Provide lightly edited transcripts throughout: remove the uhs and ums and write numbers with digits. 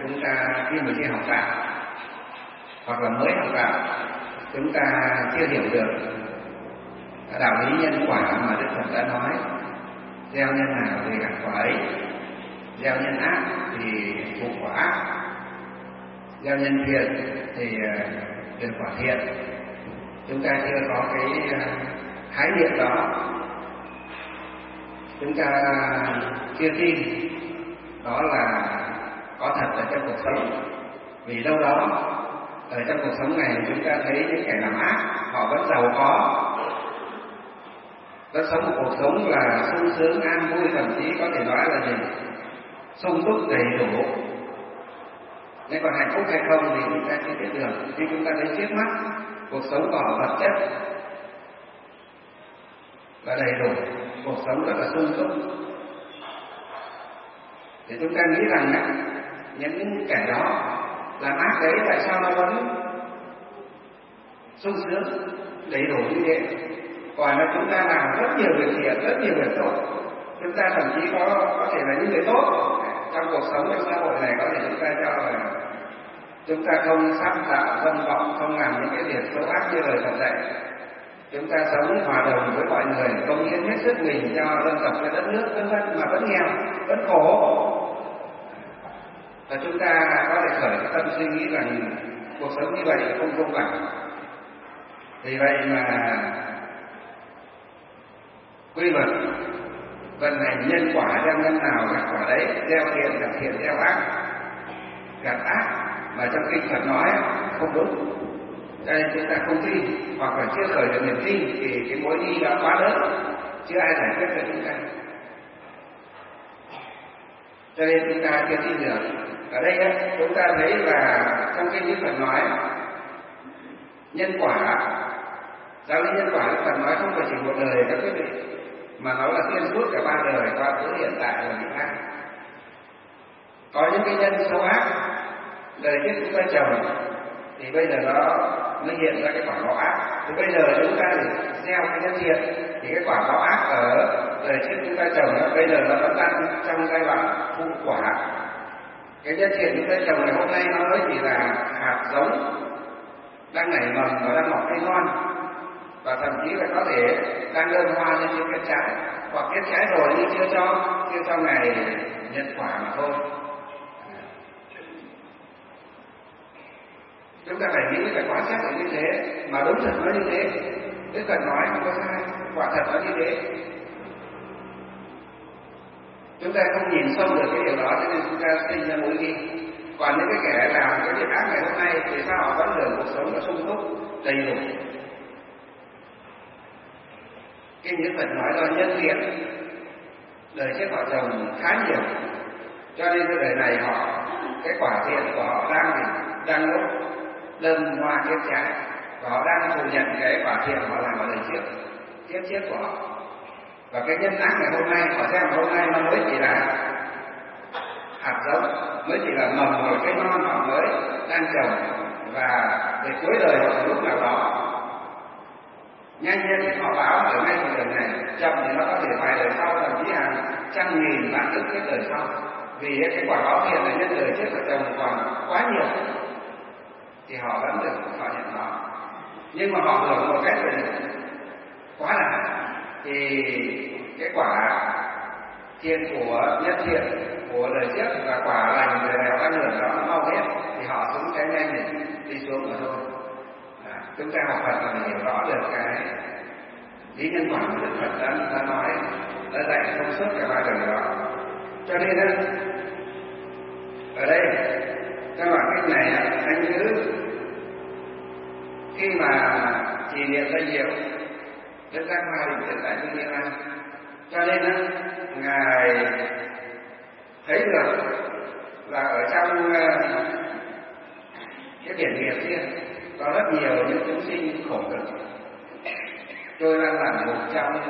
chúng ta khi mà đi học đạo hoặc là mới học đạo, chúng ta chưa hiểu được đạo lý nhân quả mà Đức Phật đã nói. Gieo nhân nào thì gặt quả ấy, gieo nhân ác thì thụ quả ác, gieo nhân thiện thì được quả thiện. Chúng ta chưa có cái khái niệm đó, chúng ta chưa tin đó là có thật ở trong cuộc sống. Vì đâu đó ở trong cuộc sống này chúng ta thấy những kẻ làm ác họ vẫn giàu có, vẫn sống một cuộc sống là sung sướng an vui, thậm chí có thể nói là gì sung túc đầy đủ. Nên còn hạnh phúc hay không thì chúng ta chưa biết được, nhưng chúng ta thấy trước mắt cuộc sống của họ vật chất là đầy đủ, cuộc sống rất là sung túc. Thì chúng ta nghĩ rằng những kẻ đó làm ác đấy tại sao nó vẫn sung sướng đầy đủ như thế? Còn là chúng ta làm rất nhiều việc thiện, rất nhiều việc tốt, chúng ta thậm chí có thể là những người tốt trong cuộc sống trong xã hội này, có thể chúng ta cho là chúng ta không sát tạo dâm vọng, không làm những cái việc xấu ác như lời Phật dạy. Chúng ta sống hòa đồng với mọi người, cống hiến hết sức mình cho dân tộc, cho đất nước, vân vân, mà vẫn nghèo, vẫn khổ. Và chúng ta có thể khởi cái tâm suy nghĩ rằng cuộc sống như vậy không công bằng. Vì vậy mà quy luật vận hành nhân quả, gieo nhân nào gặt quả đấy, gieo thiện gặt thiện, gieo ác gặt ác, mà trong kinh Phật nói không đúng. Cho nên chúng ta không tin, hoặc là chưa khởi được niềm tin thì cái mối nghi đã quá lớn, chưa ai giải quyết cho chúng ta. Cho nên chúng ta chưa tin được. Ở đây chúng ta thấy là trong kinh Đức Phật nói nhân quả, giáo lý nhân quả Đức Phật nói không phải chỉ một đời các quý vị, mà nó là xuyên suốt cả 3 đời, qua khứ, hiện tại và vị lai. Có những cái nhân xấu ác đời trước chúng ta trồng thì bây giờ nó mới hiện ra cái quả báo ác. Thì bây giờ chúng ta gieo cái nhân thiện thì cái quả báo ác ở đời trước chúng ta trồng, bây giờ nó vẫn đang trong giai đoạn thu quả. Cái nhân thiện chúng ta trồng ngày hôm nay nó mới chỉ là hạt giống đang nảy mầm và đang mọc cây non, và thậm chí là có thể đang đơm hoa lên trên kết trái, hoặc kết trái rồi nhưng chưa cho ngày nhận quả mà thôi. Chúng ta phải nghĩ, phải quan sát được như thế, mà đúng thật nó như thế. Đức Phật nói không có sai, quả thật nó như thế. Chúng ta không nhìn sâu được cái điều đó, cho nên chúng ta sinh ra mối nghi. Còn những cái kẻ làm cái việc ác ngày hôm nay thì sao họ vẫn được cuộc sống nó sung túc đầy đủ? Kinh Đức Phật nói do nhân thiện đời trước họ trồng khá nhiều, cho nên cái đời này họ cái quả thiện của họ đang lúc đơm hoa kết trái, và họ đang thừa nhận cái quả thiện họ làm ở đời trước, kiếp trước của họ. Và cái nhân ác ngày hôm nay họ gieo hôm nay nó mới chỉ là hạt giống, mới chỉ là mầm rồi cái non họ mới đang trồng, và để cuối đời họ lúc nào đó nhanh nhất thì họ báo ở ngay một đời này, chậm thì nó có thể vài đời sau, thậm chí hàng trăm nghìn vạn ức cái đời sau. Vì cái quả báo thiện là nhân đời trước họ trồng còn quá nhiều thì họ vẫn được họ nhận nó, nhưng mà họ hưởng một cách quá là thì cái quả thiện của nhân thiện của đời trước và quả lành đời này họ đang hưởng đó nó mau hết thì họ cũng sẽ nhanh đi xuống mà thôi. Chúng ta học Phật là mình hiểu rõ được cái lý nhân quả của Đức Phật đã nói, đã dạy thông suốt cả 3 đời đó. Cho nên ở đây trong bản kinh này anh cứ khi mà trì niệm danh hiệu Đức Giác Ma Định Tuệ tại Trung Nhiên An, cho nên ngài thấy được là ở trong cái biển nghiệp kia có rất nhiều những chúng sinh khổ cực trôi lăn lặn ngục trong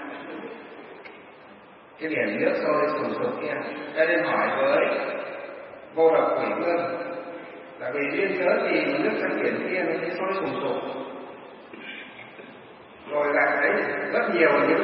cái biển nước sôi sùng sục kia. Cho nên hỏi với Vô Độc Quỷ Vương là vì duyên cớ gì mà nước trong biển kia nó thấy sôi sùng sục, rồi lại thấy rất nhiều những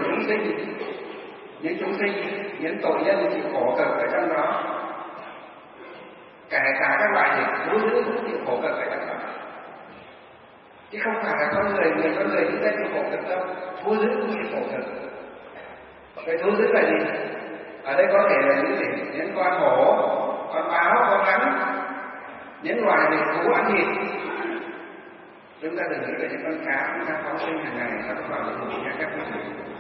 chúng sinh, những tội nhân chịu khổ cực ở trong đó. kể cả các loại gì thú dữ cũng chịu khổ cực phải đắc đạo, chứ không phải là con người chúng ta chịu khổ cực đâu, thú dữ cũng chịu khổ cực. Cái thú dữ là gì? Ở đây có thể là những gì? Những con hổ, con báo, con rắn, những loài này thú ăn thịt. Chúng ta đừng nghĩ về những con cá chúng ta phóng sinh hàng ngày nó vào địa ngục nha các bạn.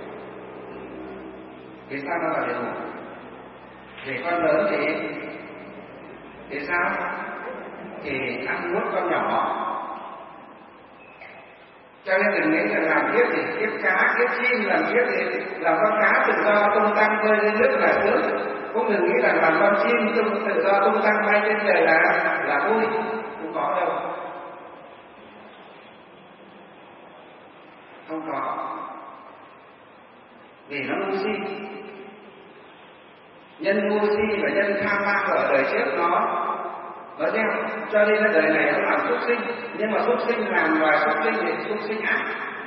Vì sao nó vào địa ngục? Vì con lớn thì sao? Thì ăn nuốt con nhỏ. Cho nên đừng nghĩ là làm kiếp thì kiếp cá, kiếp chim, làm kiếp thì làm con cá tự do tung tăng bơi lên nước là sướng. Cũng đừng nghĩ là làm con chim tự do tung tăng bay trên trời là vui, không có đâu. Không có. Vì nó ngu si. Nhân ngu si và nhân tham lam ở đời trước nó gieo, cho nên là đời này nó làm súc sinh, nhưng mà súc sinh làm loài súc sinh thì súc sinh ác.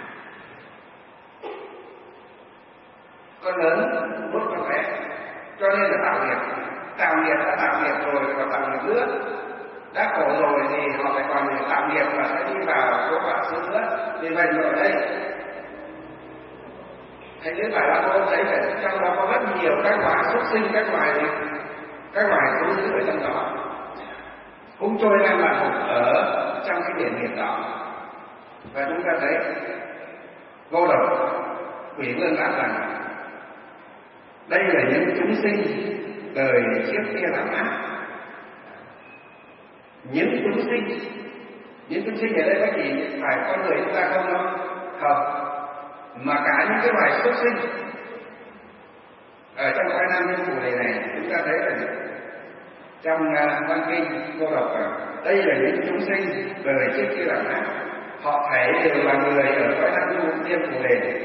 Con lớn nuốt con bé, cho nên là tạo nghiệp đã tạo nghiệp rồi và tạo nghiệp nữa, đã khổ rồi thì họ phải còn tạo nghiệp và sẽ đi vào số phận xứ nữa. Vì vậy ở đây Thầy Đức Bà La Môn thấy là trong đó có rất nhiều các loài súc sinh, các loài thú dữ ở trong đó cũng trôi lên là hụt ở trong cái biển nghiệp đó. Và chúng ta thấy Vô Độc Quỷ Vương đáp rằng đây là những chúng sinh đời trước kia làm ác. Những chúng sinh ở đây có chỉ phải con người chúng ta không đâu, không, mà cả những cái loài súc sinh ở trong Khoai Nam Nhân Phù này chúng ta thấy là trong văn kinh Vô Độc đây là những chúng sinh đời trước kia làm ác, họ thể đều là người ở Khoai Nam Nhân Phù này.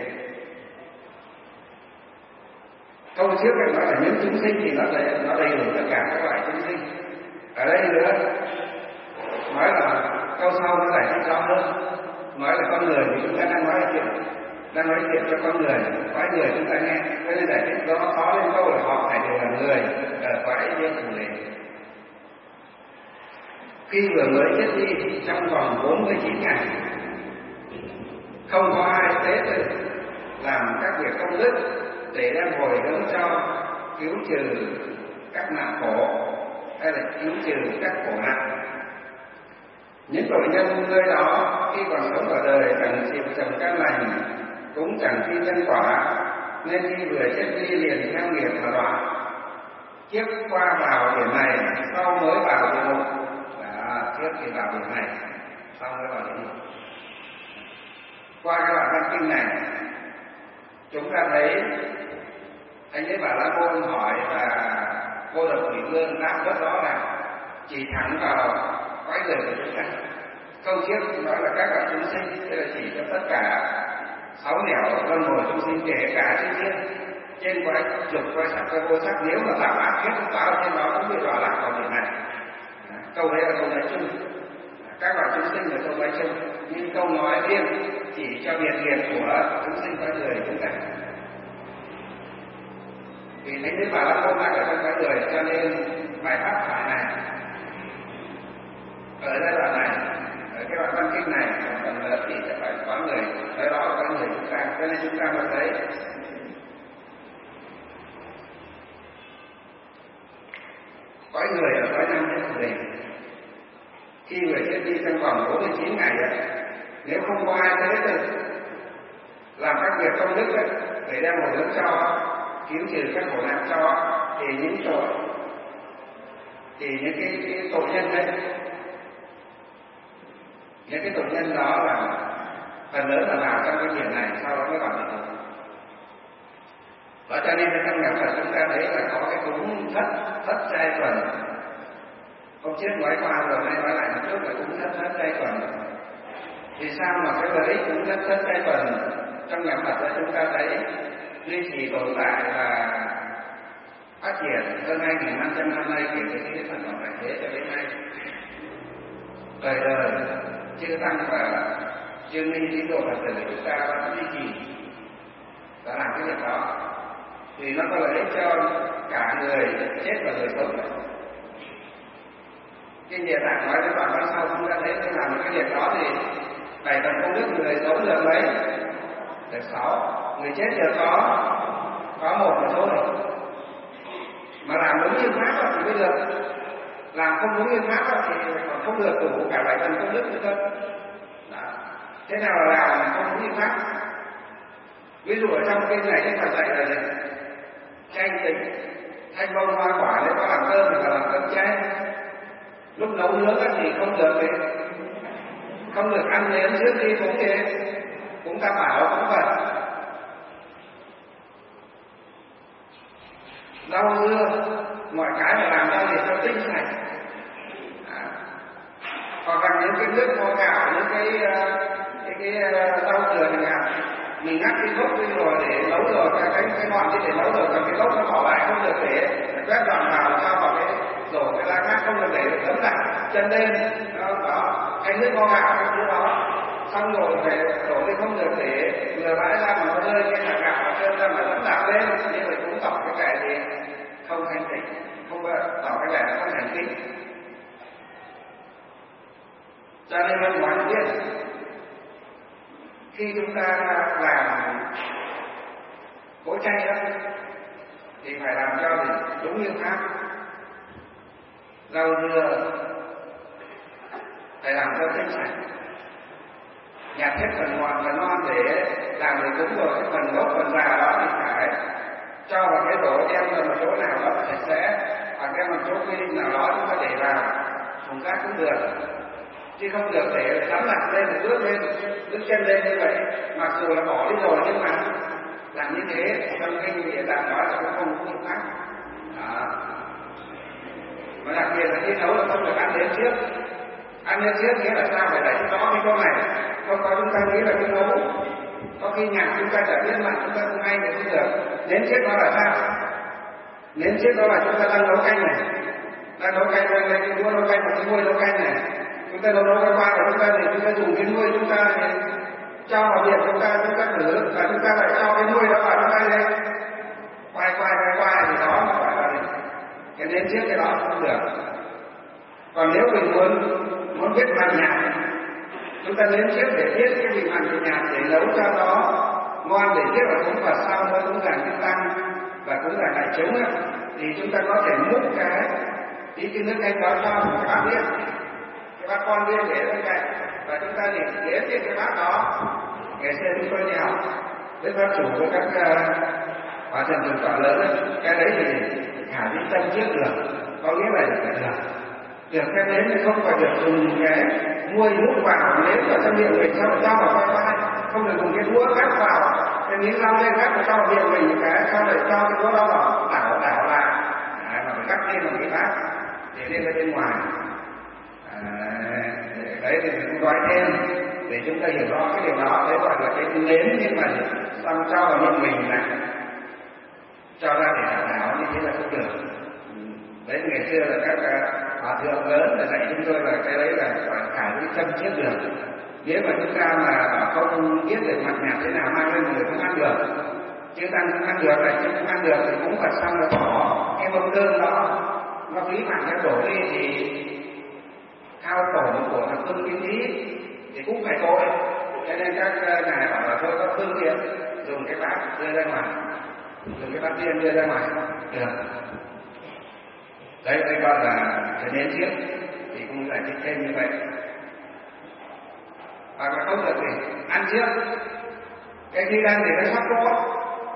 Câu trước em nói là những chúng sinh thì nó đầy đủ tất cả các loại chúng sinh. Ở đây nữa nói là câu sau nó giải thích rõ hơn, nói là con người thì chúng ta đang nói chuyện cho con người chúng ta nghe, cho nên giải thích rõ khó lên câu là họ phải đều là người ở cõi Diêm Phù Đề. Khi vừa mới chết đi trong vòng 49 ngày, không có ai tế tự làm các việc công đức để đem hồi hướng cho cứu trừ các nạn khổ hay là cứu trừ các khổ nạn. Những tội nhân người đó khi còn sống ở đời chẳng chịu trồng căn lành, cũng chẳng thi nhân quả, nên khi vừa chết đi liền theo nghiệp mà đoạn. Kiếp qua vào biển này, sau mới vào địa ngục. Kiếp thì vào biển này, sau mới vào địa ngục. Qua cái đoạn văn kinh này, chúng ta thấy Thánh Đức Bà La Môn hỏi và Vô Độc Quỷ Vương đáp rất rõ ràng, chỉ thẳng vào cõi người của chúng ta. Câu trước nói là các loại chúng sinh, tức là chỉ cho tất cả 6 nẻo luân hồi chúng sinh, kể cả chư thiên trên quái trục, quái sắc, quái vô sắc, nếu mà tạo ác kiếp báo trên đó cũng bị đọa lạc vào điểm này. Câu đấy là câu nói chung, các loại chúng sinh là câu nói chung, nhưng câu nói riêng chỉ cho biệt nghiệp của chúng sinh cõi người chúng ta. Vì Thánh Đức Bà La Môn đang ở trong cõi người, cho nên bài pháp thoại này ở giai đoạn này, ở cái đoạn văn kinh này phần lớn thì sẽ phải có người tới đó, có người chúng ta, cho nên chúng ta mới thấy cõi người ở cõi Nam Nhân Phù Đề. Khi người chết đi trong vòng 49 ngày nếu không có ai tới được làm các việc công đức để đem hồi hướng cho, cứu trừ các khổ nạn cho, thì những cái tội nhân đấy, những cái tội nhân đó là phần lớn là vào trong cái biển này, sau đó mới vào địa ngục. Và cho nên trong nhà Phật chúng ta thấy là có cái cúng thất trai tuần. Hôm trước nói qua rồi, nay nói lại một chút là cúng thất trai tuần. Vì sao mà cái lợi ích cúng thất trai tuần trong nhà Phật chúng ta thấy duy trì tồn tại và phát triển hơn 2.500 năm nay, kể từ khi Phật Pháp Đại Thế cho đến nay. Đời đời chư tăng và chư ni tín đồ Phật tử chúng ta vẫn duy trì và làm cái việc đó, vì nó có lợi ích cho cả người chết và người sống. Kinh Địa Tạng nói đến đoạn văn sau chúng ta thấy làm những cái việc đó thì 7 phần công đức người sống được mấy? Được 6. Người chết được có 1 mà thôi. Mà làm đúng như pháp thì mới được. Làm không đúng như pháp thì còn không được đủ cả 7 phần công đức nữa cơ. Thế nào là làm không đúng như pháp? Ví dụ ở trong kinh này Đức Phật dạy là gì? Chay tịnh, thanh bông hoa quả nếu có làm cơm thì là làm cơm chay. Lúc nấu nướng thì không được ăn nếm trước khi cũng Tam Bảo cũng Phật. Rau dưa mọi cái mà làm ra thì cho tinh sạch. Hoặc là những cái nước vo gạo, những cái rau dừa chẳng hạn, mình ngắt cái gốc đi rồi để nấu rồi cái ngọn đi để nấu rồi, còn cái gốc nó bỏ lại không được để quét dọn vào cho vào cái đổ cái lá khác, không được để tấm lại chân lên đó. Cái nước vo gạo cái thứ đó xong rồi phải đổ đi, không được để vừa vãi ra mà nó rơi cái hạt gạo ở chân ra mà vẫn đạp lên, như vậy cũng tỏ cái vẻ gì không thanh tịnh, không tỏ cái vẻ không thành kính. Cho nên Luân nói biết khi chúng ta làm cỗ chay đó thì phải làm cho đúng như pháp. Rau dưa phải làm cho tinh sạch, nhặt hết phần ngọt và non để làm được đúng rồi. Cái phần gốc phần già đó thì phải cho vào cái rổ, đem vào một chỗ nào đó sạch sẽ, hoặc đem một chỗ quy định nào đó chúng ta để vào thùng rác cũng được, chứ không được để sắm đặt lên một bước chân lên như vậy. Mặc dù là bỏ đi rồi nhưng mà làm như thế trong kinh Địa Tạng nói là cũng không có phương pháp. Mà đặc biệt là khi nấu là không được ăn đến trước. Ăn đến trước nghĩa là sao? Phải đẩy rõ cái câu này. Không có chúng ta nghĩ là cái nấu có khi nhạc chúng ta trở biết mặt chúng ta không hay thì không được. Đến trước đó là sao? Đến trước đó là chúng ta đang nấu canh này, đang nấu canh lên cái đũa nấu canh và cái muôi nấu canh này. Chúng ta nấu cái qua của chúng ta thì chúng ta dùng cái muôi chúng ta thì cho vào điện chúng ta thử, và chúng ta lại cho cái muôi đó vào chúng ta lên quay thì đó mà gọi là cái đến trước cái đó không được. Còn nếu mình muốn biết mặn nhạt, chúng ta đến trước để biết cái vị mặn vị nhạt để nấu cho nó ngon, để biết là cúng Phật sau mới cúng dường Kim Tăng và cúng dường đại chúng thì chúng ta có thể múc cái nước canh đó cho một cái bát biết, cái bát con biết để bên cạnh, và chúng ta để trên cái bát đó. Ngày xưa chúng tôi đi học với pháp chủ với các hòa thượng trường tọa lớn ấy, cái đấy thì khả dĩ tâm trước được, có nghĩa là được cái đấy thì không phải được dùng cái muôi múc vào nếm vào trong miệng mình, sau cho vào quay, không được dùng cái đũa cắt vào cái miếng rau lên cắt vào trong miệng mình cái, sau để cho cái đũa đó vào đảo lại, mà phải cắt lên một cái bát để lên bên ngoài. Đấy thì mình cũng nói thêm để chúng ta hiểu rõ cái điều đó. Đấy gọi là cái nếm, nhưng mà xong cho vào miệng mình là cho ra để đảo như thế là không được. Đấy ngày xưa là các hòa thượng lớn là dạy chúng tôi là cái đấy là gọi khả dĩ tâm trước được. Nếu mà chúng ta mà không biết được mặt nhạt thế nào mang lên người không ăn được, chứ tăng không ăn được là chứ không ăn được thì cũng phải xong là bỏ cái mâm cơm đó nó phí phạm cái đổ đi thì hao tổn của thằng cưng kiến thí thì cũng phải tội. Cho nên các ngài bảo là thôi có phương tiện dùng cái bát đưa ra ngoài, dùng cái bát tiên đưa ra ngoài được. Đấy đây gọi là cái nến trước thì cũng giải thích thêm như vậy. Hoặc là không được thì ăn trước. Cái khi đang để nó sắp có,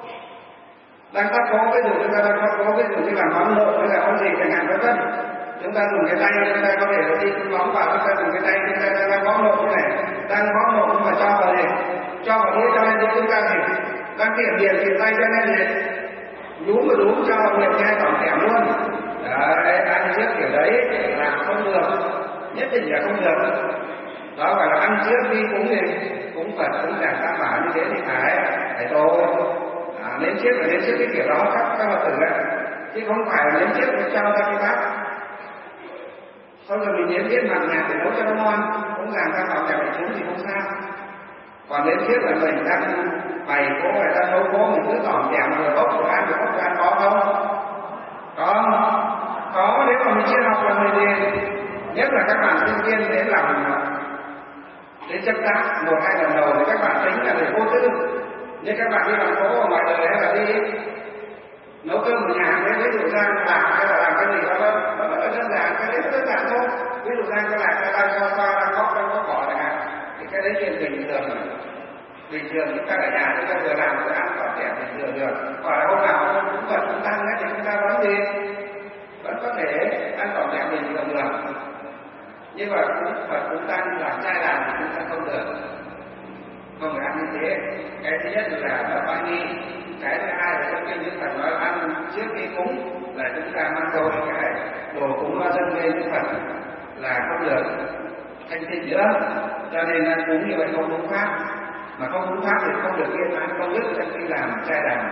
ví dụ chúng ta đang sắp có, ví dụ như là món lộn hay là món gì chẳng hạn vân vân, chúng ta dùng cái tay, chúng ta có thể đi món vào, chúng ta dùng cái tay chúng ta đang món lộn thế này, đang món lộn nhưng mà cho vào gì, cho vào đĩa cho nên thì chúng ta thì đang kiểm điểm thì tay cho nên thì nhúm cho vào miệng nghe tổng kẻm luôn. Đấy, ăn trước kiểu đấy là không được, nhất định là không được. Đó gọi là ăn trước đi cúng gì, cúng Phật cúng dường Tam Bảo như thế thì phải thôi. Nếm trước là nếm trước cái kiểu đó các Phật tử đấy, chứ không phải là nếm trước để cho ra cái bát. Sau rồi mình nếm biết mặn nhạt để nấu cho nó ngon, cúng dường Tam Bảo kẻo đại chúng thì không sao. Còn nếm trước là mình đang bày cố người ta nấu cố mình cứ tỏm kẻm rồi bốc của ăn có không? Có, nếu mà mình chưa học là mình Nhất là các bạn sinh viên đến làm đến chấp tác 1-2 lần đầu thì các bạn tính là để vô tư, nhưng các bạn đi làm phố ở ngoài đời hay là đi nấu cơm ở nhà đấy, ví dụ Giang làm hay là làm cái gì đó nó rất là đơn giản, cái đấy nó đơn giản thôi. Ví dụ Giang có làm cái tay xoa đang góc trong có cỏ chẳng hạn, thì cái đấy chuyện bình thường chúng ta ở nhà chúng ta vừa làm vừa ăn còn trẻ bình thường được. Còn là hôm nào cũng vật cũng tăng thì chúng ta vẫn có thể ăn còn trẻ bình thường được. Nhưng mà Phật cũng tăng làm trai làm thì chúng ta không được, không phải ăn như thế. Cái thứ nhất là nó phải nghi, cái thứ hai là trong kinh Đức Phật nói ăn trước khi cúng là chúng ta mang thôi cái đồ cúng nó dâng lên Đức Phật là không được thanh tịnh nữa, cho nên ăn cúng như vậy không đúng pháp, mà không đúng pháp thì không được yên ăn công đức trong khi làm trai đàn.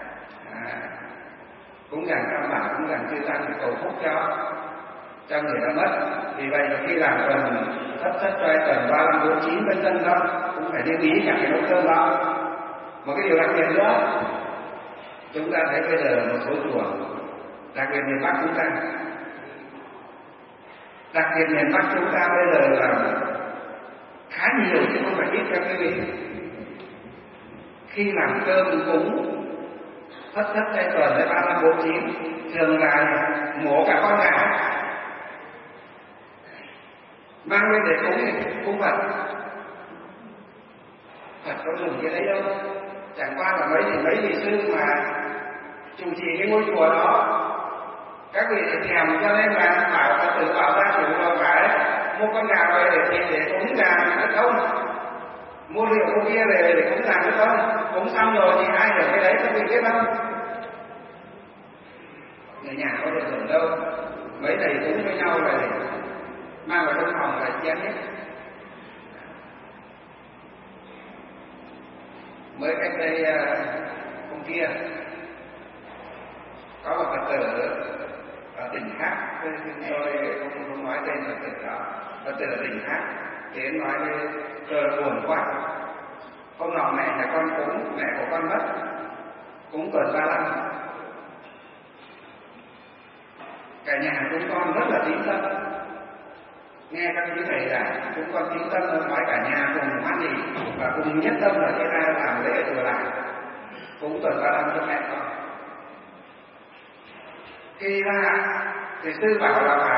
Cúng dường Tam Bảo, cúng dường chư tăng để cầu phúc cho người đã mất. Vì vậy khi làm tuần thất trai tuần 35, 49 vân vân đó cũng phải lưu ý cả cái nấu cơm đó. Một cái điều đặc biệt nữa, chúng ta thấy bây giờ một số chùa, đặc biệt miền Bắc chúng ta, bây giờ là khá nhiều chứ không phải ít các quý vị. Khi làm cơm cúng thất trai tuần đến 35, 49 thường là mổ cả con gà mang lên để cúng Phật. Phật có dùng cái đấy đâu, chẳng qua là mấy vị sư mà chủ trì cái ngôi chùa đó, các vị thèm cho nên là bảo Phật tử bảo ra chủ là phải mua con gà về để cúng gà nữa không, mua rượu mua kia về để cúng gà nữa không, cúng xong rồi thì ai được cái đấy các vị biết không? Người nhà có được hưởng đâu, mấy thầy cúng với nhau là mang vào trong phòng là chén hết. Mới cách đây hôm kia có một Phật tử ở tỉnh khác, tôi không nói tên Phật tử đó, Phật tử ở tỉnh khác, thì anh nói với tôi buồn quá. Hôm nọ mẹ nhà con cúng, mẹ của con mất, cúng tuần 35. Cả nhà chúng con rất là tín tâm, nghe các quý thầy giảng, chúng con tín tâm nói cả nhà cùng hoan hỉ và cùng nhất tâm là cái ra làm lễ chùa làng cúng tuần 35 cho mẹ con. Khi ra thì sư bảo là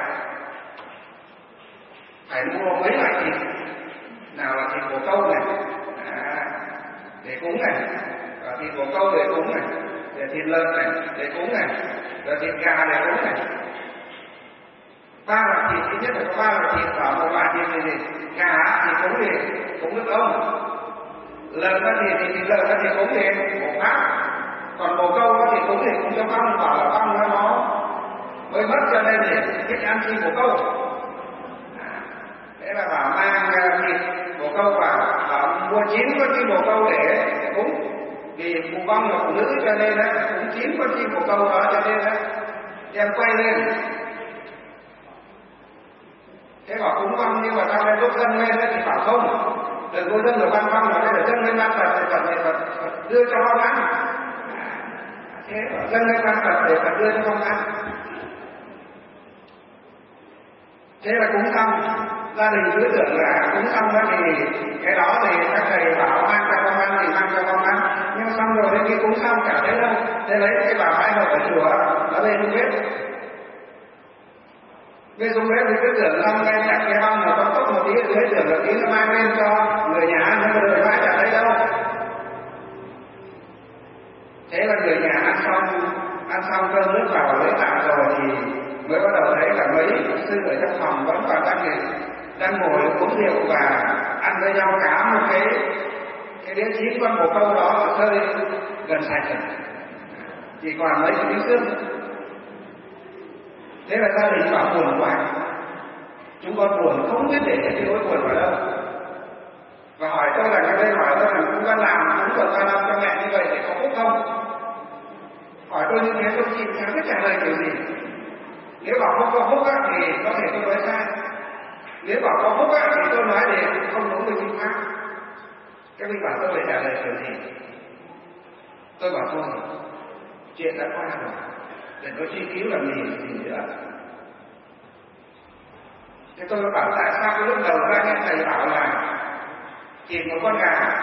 phải mua mấy loại thịt, nào là thịt bồ câu này để cúng này, và thịt bồ câu để cúng này, để thịt lợn này để cúng này, và thịt gà để cúng này. 3 loại thịt, thứ nhất phải có 3 loại thịt và một loại thịt gì? Gà thì cúng nước ông, lợn thì thịt lợn thì cúng thì bồ pháp, còn bồ câu thì cúng cho con, bảo là con nó mới mất cho nên để thích ăn chi bồ câu. Thế là bảo mang thịt bồ câu vào, bảo mua 9 con chi bồ câu để cúng, vì cụ con là phụ nữ cho nên cũng 9 con chi bồ câu đó, cho nên đem quay lên. Thế bảo cúng con nhưng mà sau đây lúc dâng lên thì bảo không, đừng có dâng được ban phong là để dâng lên ban Phật để Phật đưa cho con ăn. Thế bảo dâng lên ban Phật để Phật đưa cho con ăn. Thế là cúng xong, gia đình cứ tưởng là cúng xong đó thì cái đó thì các thầy bảo mang cho con ăn thì mang cho con ăn, nhưng xong rồi đến khi cúng xong chả thấy đâu. Thế lấy cái bà hai hợp ở chùa nó lên không biết. Bên xuống bếp thì cứ tưởng xong nghe chặt cái băng mà có một tí ở dưới tưởng là tí nó mang lên cho người nhà ăn, nhưng mà đời mai chả thấy đâu. Thế là người nhà ăn xong cơm nước vào lấy tạ rồi thì mới bắt đầu thấy là mấy sư ở trong phòng vẫn còn đang ngồi uống rượu và ăn với nhau cả một cái đĩa 9 con bồ câu đó ở hơi gần sạch rồi, chỉ còn mấy cái miếng xương. Thế là gia đình bảo buồn quá, chúng con buồn không biết để cái nỗi buồn vào đâu. Và hỏi tôi là cái đây hỏi tôi là chúng con làm cũng được 3 năm cho mẹ như vậy thì có phúc không? Hỏi tôi như thế tôi chị chẳng biết trả lời kiểu gì. Nếu bảo không có phúc thì có thể tôi nói sai. Nếu bảo có phúc thì tôi nói thì không đúng với chính pháp. Các vị bảo tôi phải trả lời kiểu gì? Tôi bảo thôi, chuyện đã qua rồi, để có truy cứu làm gì nữa. Thế tôi bảo tại sao cái lúc đầu ra nghe thầy bảo là thịt một con gà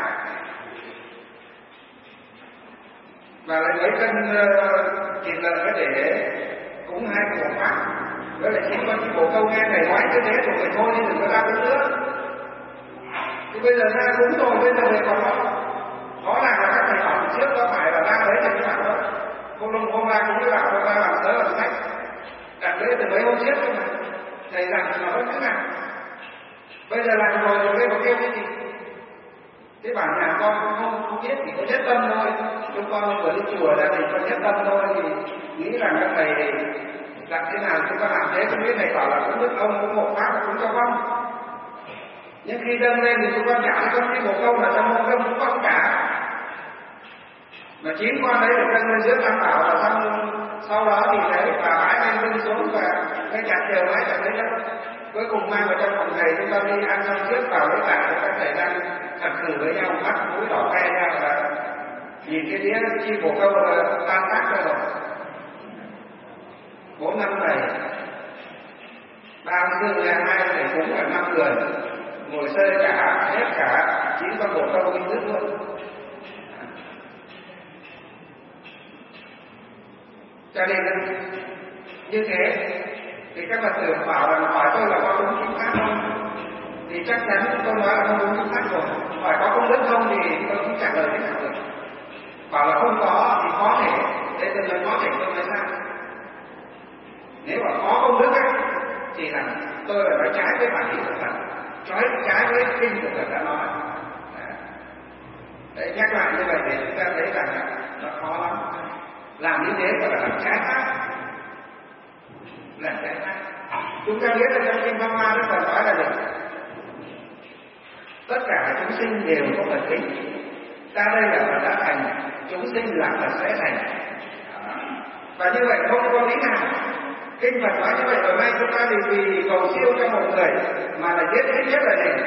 và lấy mấy cân thịt lợn có để cúng 2 cái bồ Pháp, với lại chính con chị bồ câu nghe thầy nói như thế rồi thôi thì đừng có ra cúng nữa. Thì bây giờ ra cúng rồi, bây giờ thầy còn có là các thầy bảo trước có phải là ra đấy thầy mới bảo đâu. Hôm ra cũng mới bảo ra làm sớ làm sách đặt lễ từ mấy hôm trước thôi mà thầy rằng nó vẫn thế nào. Bây giờ làm rồi rồi đây có kêu cái gì? Cái bản nhà con không biết thì có nhất tâm thôi. Chúng con vừa đi chùa ra thì có nhất tâm thôi, thì nghĩ rằng các thầy làm thế nào chúng ta làm thế. Không biết thầy bảo là cũng đức ông cũng một pháp cũng cho con. Nhưng khi dâng lên thì chúng con trả không cái một câu mà trong một câu cũng có cả. Mà 9 con đấy được dâng lên dưới tam bảo và sau đó thì thầy bà bãi lên lưng xuống và cái chặt chờ mãi chẳng thấy đâu. Cuối cùng mang vào trong phòng thầy, chúng ta đi ăn xong trước vào với cả các thầy đang thật sự với nhau, mắt mũi đỏ hoe ra và nhìn cái đĩa chi bộ câu là tan tác ra rồi. 4 năm thầy, 3 dương là 2 thầy cúng là 5 người, ngồi xơi cả hết cả 9 con bộ câu đi dứt luôn. Cho nên như thế thì các Phật tử bảo là hỏi tôi là có đúng chính xác không, thì chắc chắn tôi nói là không đúng chính xác rồi. Hỏi có công đức không thì tôi cũng trả lời thế nào được. Bảo là không có thì có thể, thế tôi nói có thể tôi nói sao. Nếu mà có công đức ấy, thì là tôi phải nói trái với bản ý của Phật, trái với kinh của Phật đã nói. Đấy, nhắc lại như vậy để chúng ta thấy rằng nó khó lắm. Làm như thế gọi là làm trái pháp. Làm trái pháp. Chúng ta biết là trong kinh Pháp Hoa Đức Phật nói là được. Tất cả chúng sinh đều có Phật tính. Ta đây là Phật đã thành, chúng sinh là Phật sẽ thành. Và như vậy không có lý nào. Kinh Phật nói như vậy rồi nay chúng ta vì cầu siêu cho một người mà là giết ít nhất là gì?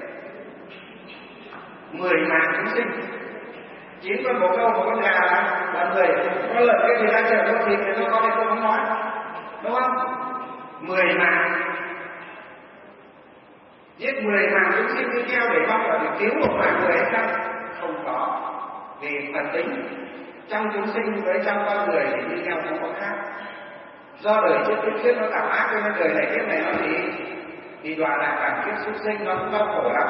10.000 chúng sinh. 9 con bồ câu, 1 con gà là 10. Có lợi cái gì ra chờ tôi thịt thì tôi có thì tôi không nói. Đúng không? 10.000. Giết 10.000 chúng sinh như nhau để mong là để cứu một vài người hay sao? Không có. Vì Phật tính trong chúng sinh với trong con người thì như nhau không có khác. Do đời trước nó tạo ác cho nên đời này kiếp này nó thì đọa lạc bản kiếp xuất sinh nó cũng đau khổ lắm.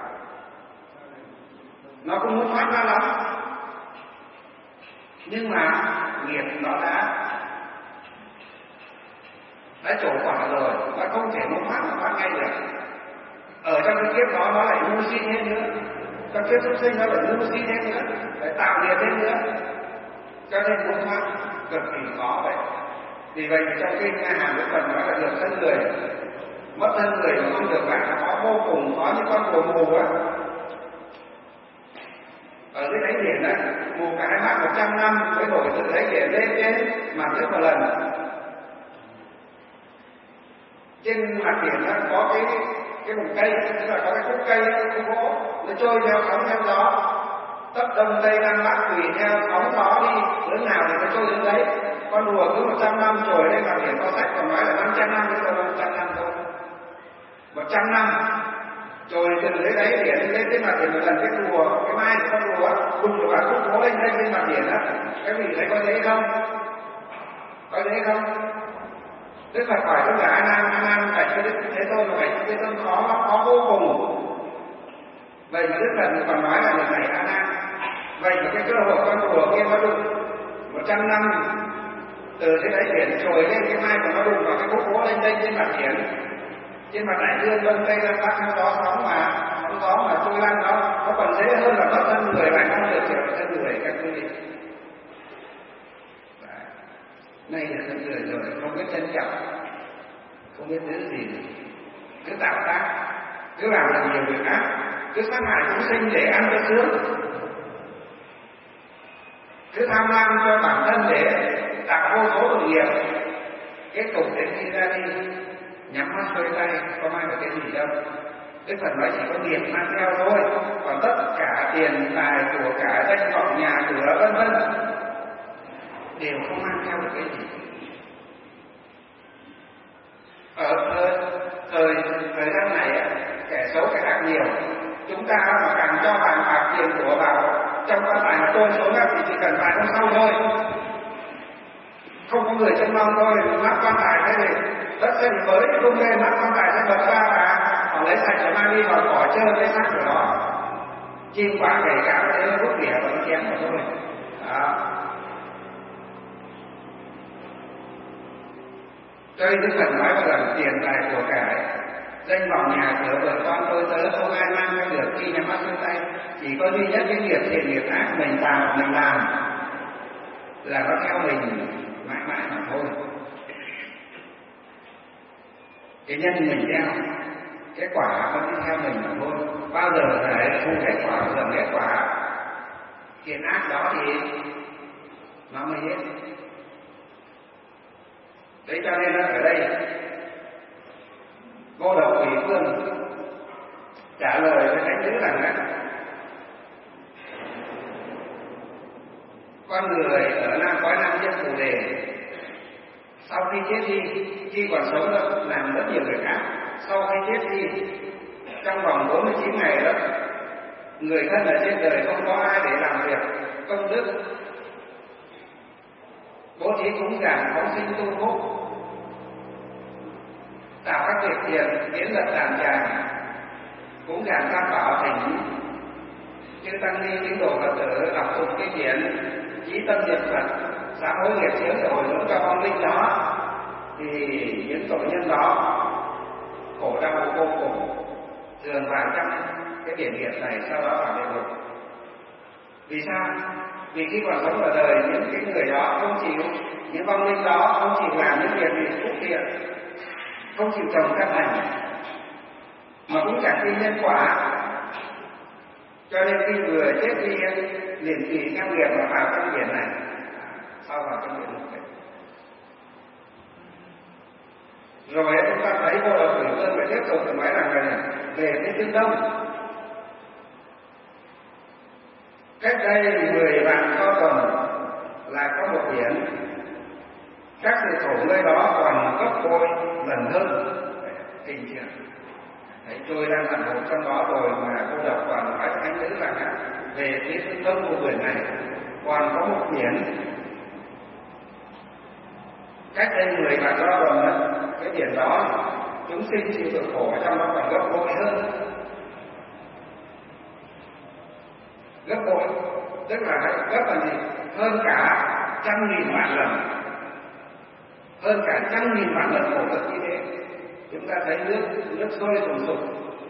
Nó cũng muốn thoát ra lắm. Nhưng mà nghiệp nó đã trổ quả rồi, nó không thể muốn thoát ngay được. Ở trong cái kiếp đó nó lại ngu si thêm nữa, trong kiếp xuất sinh nó lại ngu si thêm nữa, lại tạo nghiệp thêm nữa, cho nên muốn thoát cực kỳ khó vậy. Vì vậy trong kinh Hàm Đức Phật nói là được thân người, mất thân người mà không được lại nó khó vô cùng, khó như con rùa mù á. Ở dưới đáy biển á, mù cả hai mắt 100 năm mới nổi từ đáy biển lên trên mặt nước một lần. Trên mặt biển nó có cái vùng cây, tức là có cái khúc cây, cái gỗ, nó trôi theo sóng theo gió, tấp đông tây nam bắc tùy theo sóng gió đi, hướng nào thì nó trôi đến đấy. Con rùa cứ 100 năm trồi lên mặt biển có sách còn nói là 500 năm chứ không 100 năm thôi. 100 năm trồi từ dưới đáy biển lên trên mặt biển một lần cái rùa, cái mai của con rùa cùng được vào khúc gỗ lên trên mặt biển đó. Cái vị thấy có thế không? Có thế không? Đức Phật hỏi tôi là An Nan phải cho Đức Thế Tôn mà phải cho Thế Tôn khó vô cùng. Vậy mà Đức Phật còn nói là người này An Nan. Vậy mà cái cơ hội con rùa kia nó đụng 100 năm từ dưới đáy biển trồi lên cái mai của nó đụng vào cái khúc gỗ lên đây trên mặt biển, trên mặt đại dương đông tây nam bắc nó gió sóng mà trôi lăn nó còn dễ hơn là mất thân người vài năm được trở thân người các quý vị. Nay là thân người rồi không biết trân trọng, không biết giữ gì, cứ tạo tác, cứ làm được nhiều việc ác, cứ sát hại chúng sinh để ăn cho sướng, cứ tham lam cho bản thân để tạo vô số tội nghiệp, kết cục đến khi ra đi nhắm mắt xuôi tay có mang được cái gì đâu. Đức Phật nói chỉ có nghiệp mang theo thôi, còn tất cả tiền tài của cả danh vọng nhà cửa vân vân đều không mang theo được cái gì. Ở thời nhiều. Chúng ta mà càng cho vàng bạc tiền của vào trong quan tài mà tôi xuống thì chỉ cần vài hôm sau thôi, không có người trông nom thôi, nắp quan tài thế thì đất sẽ bị mới tung lên, nắp quan tài sẽ bật ra và họ lấy sạch rồi mang đi vào bỏ trơn cái xác của nó. Chim quá kể cả thế nó rút đĩa và nó chém vào thôi. Đó. Cho nên Đức Phật nói rằng tiền tài của cải, danh vọng nhà cửa vợ con tôi tớ không ai mang ra được khi nhắm mắt xuôi tay. Chỉ có duy nhất cái nghiệp thiện nghiệp ác mình làm là nó theo mình mãi mãi mà thôi. Cái nhân mình theo, cái quả nó đi theo mình mà thôi. Bao giờ phải thu kết quả, dần kết quả thiện ác đó thì nó mới hết. Đấy cho nên ở đây Vô Độc Quỷ Phương trả lời với Thánh Nữ rằng con người ở cõi nam nhân Phù Đề sau khi chết đi, khi còn sống làm rất nhiều việc ác, sau khi chết đi trong vòng 49 ngày đó, người thân ở trên đời không có ai để làm việc công đức, bố thí cúng dường, phóng sinh tu phúc, tạo các việc thiện, kiến lập đàn tràng, cúng dường tam bảo thỉnh chư tăng ni tín đồ Phật tử đọc tụng kinh điển, chí tâm niệm Phật, sám hối nghiệp chướng để hồi hướng cho vong linh đó, thì những tội nhân đó khổ đau vô cùng, dường vào trong cái biển nghiệp này, sau đó vào địa ngục. Vì sao? Vì khi còn sống ở đời, những cái người đó không chịu, những vong linh đó không chịu làm những việc gì phúc thiện, không chịu trồng các hành, mà cũng chẳng tin nhân quả. Cho nên khi vừa chết đi liền tùy theo nghiệp mà vào trong biển này, sau vào trong biển này. Rồi chúng ta thấy Vô Độc Quỷ Phương phải tiếp tục nói rằng là về phía phương đông, cách đây 10 vạn co tuần là có một biển, các sự thổ nơi đó còn gấp bội lần hơn. Kinh chưa? Thấy tôi đang làm một trong đó rồi mà Cô Độc còn nói Thánh Nữ rằng về phía phương đông của biển này còn có một biển, cách đây 10 vạn co tuần đó, cái biển đó chúng sinh chịu cực khổ trong đó còn gấp bội hơn. Gấp bội tức là gấp là gì? Hơn cả 100.000 vạn lần, hơn cả 100.000 vạn lần khổ cực như thế. Chúng ta thấy nước sôi sùng sục,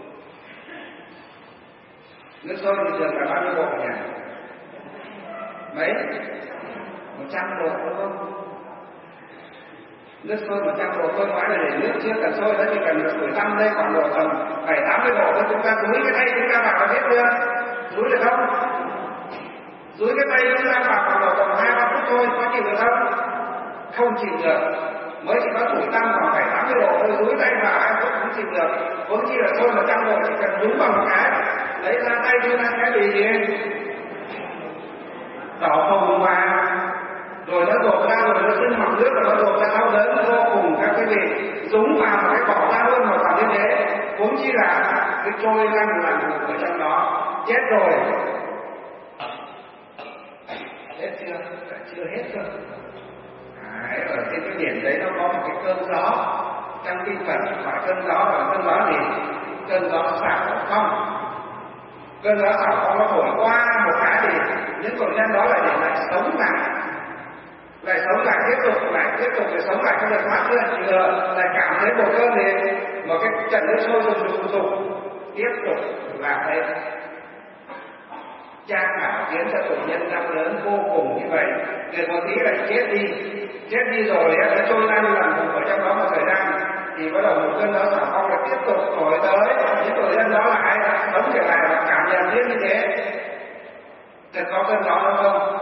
nước sôi thì thường là bao nhiêu độ nhỉ? Mấy? 100 độ đúng không? Nước sôi 100 độ thôi, nói là để nước chưa cần sôi, nó chỉ cần được sủi tăm đây khoảng độ tầm 70-80 độ thôi, chúng ta dúi cái tay chúng ta vào hết chưa? Dúi được không? Dúi cái tay chúng ta vào khoảng độ tầm 2-3 phút thôi, có chịu được không? Không chịu được, mới chỉ có sủi tăm khoảng 70-80 độ thôi, dúi tay vào 2 phút không chịu được. Vốn chi là sôi 100 độ, chỉ cần đúng vào một cái, lấy ra tay chúng ta cái gì đỏ hồng và rồi nó đổ ra, rồi nó sinh mọc nước, rồi nó đổ ra đau đớn vô cùng các cái gì, dúng vào cái bỏ ra luôn mà còn như thế. Vốn chi là cái trôi ra làm ở trong đó, chết rồi. Hết chưa? Chưa hết cơ. Ở trên cái biển đấy nó có một cái cơn gió, trong kinh Phật gọi cơn gió là cơn gió gì? Cơn gió xảo phong. Cơn gió xảo phong nó thổi qua một cái thì những tội nhân đó lại để lại sống lại sống lại tiếp tục để sống lại không được thoát nữa, lại cảm thấy một cơn gì, một cái trận nước sôi sùng sục tiếp tục làm thế. Cha khảo khiến cho tội nhân đau đớn vô cùng như vậy, việc một tí lại chết đi rồi nó trôi ra như làm vùng ở trong đó một thời gian, thì bắt đầu một cơn gió xảo phong lại tiếp tục thổi tới, những tội nhân đó lại sống trở lại và cảm nhận biết như thế. Thật có cơn gió đó không?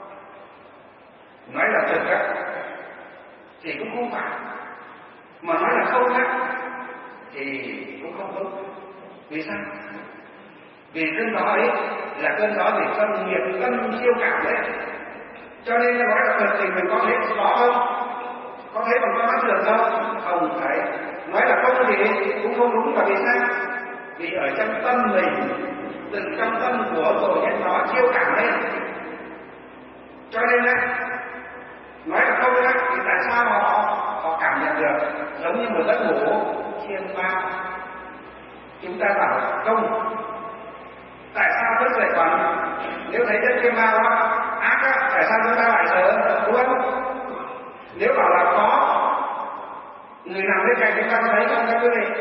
Nói là thật á thì cũng không phải, mà nói là không á thì cũng không đúng. Vì sao? Vì cơn gió ấy là cơn gió để cho nghiệp tâm siêu cảm đấy, cho nên nói là thật tình mình có thấy gió không? Có thấy bằng con mắt được không? Không thấy. Nói là không thì cũng không đúng, là vì sao? vì ở trong tâm mình, từ trong tâm của tội nhân nó chiêu cảm lên. Cho nên á, nói là không á, thì tại sao họ cảm nhận được giống như một giấc ngủ chiêm bao. Chúng ta bảo không, tại sao thức dậy còn nếu thấy giấc chiêm bao ác á, tại sao chúng ta lại sợ đúng không? Nếu bảo là có người nằm bên cạnh chúng ta có thấy không các quý vị?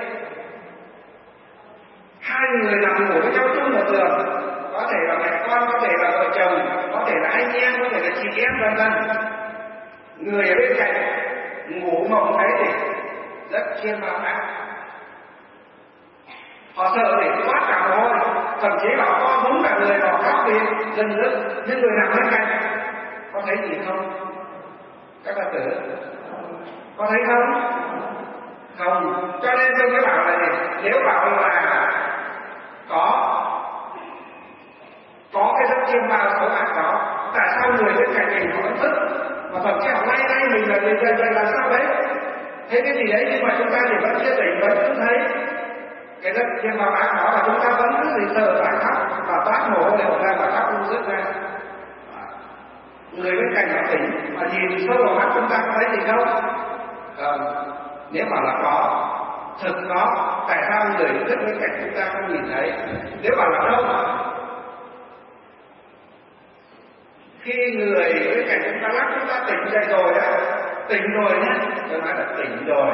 Hai người nằm ngủ với nhau chung một giường, có thể là mẹ con, có thể là vợ chồng, có thể là anh em, có thể là chị em vân vân. Người ở bên cạnh ngủ mộng thấy thì rất chiêm bao ác. Họ sợ để thoát cả mồ hôi, thậm chí họ có đúng cả người họ khóc vì dần dần. Nhưng người nằm bên cạnh có thấy gì không? Các bạn tử có thấy không? Không. Cho nên tôi mới bảo là gì? Nếu bảo là có cái giấc chiêm bao xấu ác đó, tại sao người bên cạnh mình họ vẫn thức, mà thậm chí họ lay mình là người dần làm sao đấy? Thấy cái gì đấy nhưng mà chúng ta thì vẫn chưa tỉnh, vẫn cứ thấy cái giấc chiêm bao ác đó, là chúng ta vẫn cứ gì sợ và khóc và toát mồ hôi ra và khóc không dứt ra. Người bên cạnh họ tỉnh mà nhìn sâu vào mắt chúng ta có thấy gì không? Không. Nếu bảo là có, thực có, tại sao người rất bên cạnh chúng ta không nhìn thấy? Nếu bảo là không, khi người bên cạnh chúng ta lắc chúng ta tỉnh dậy rồi đó, tỉnh rồi nhé, tôi nói là tỉnh rồi,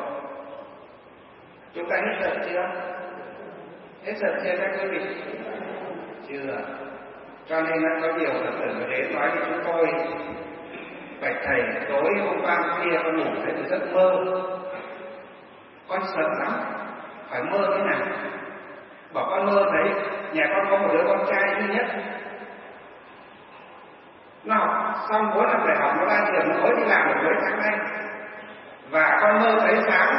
chúng ta hết giận chưa? Hết giận chưa các quý vị? Chưa. Cho nên nó có nhiều Phật tử mới đến nói với chúng tôi: bạch thầy, tối hôm qua kia con ngủ thấy một giấc mơ, con sợ lắm, phải mơ thế nào? Bảo con mơ thấy nhà con có một đứa con trai duy nhất, nó học xong cuối năm đại học nó ra trường, nó mới đi làm được mấy tháng nay, và con mơ thấy sáng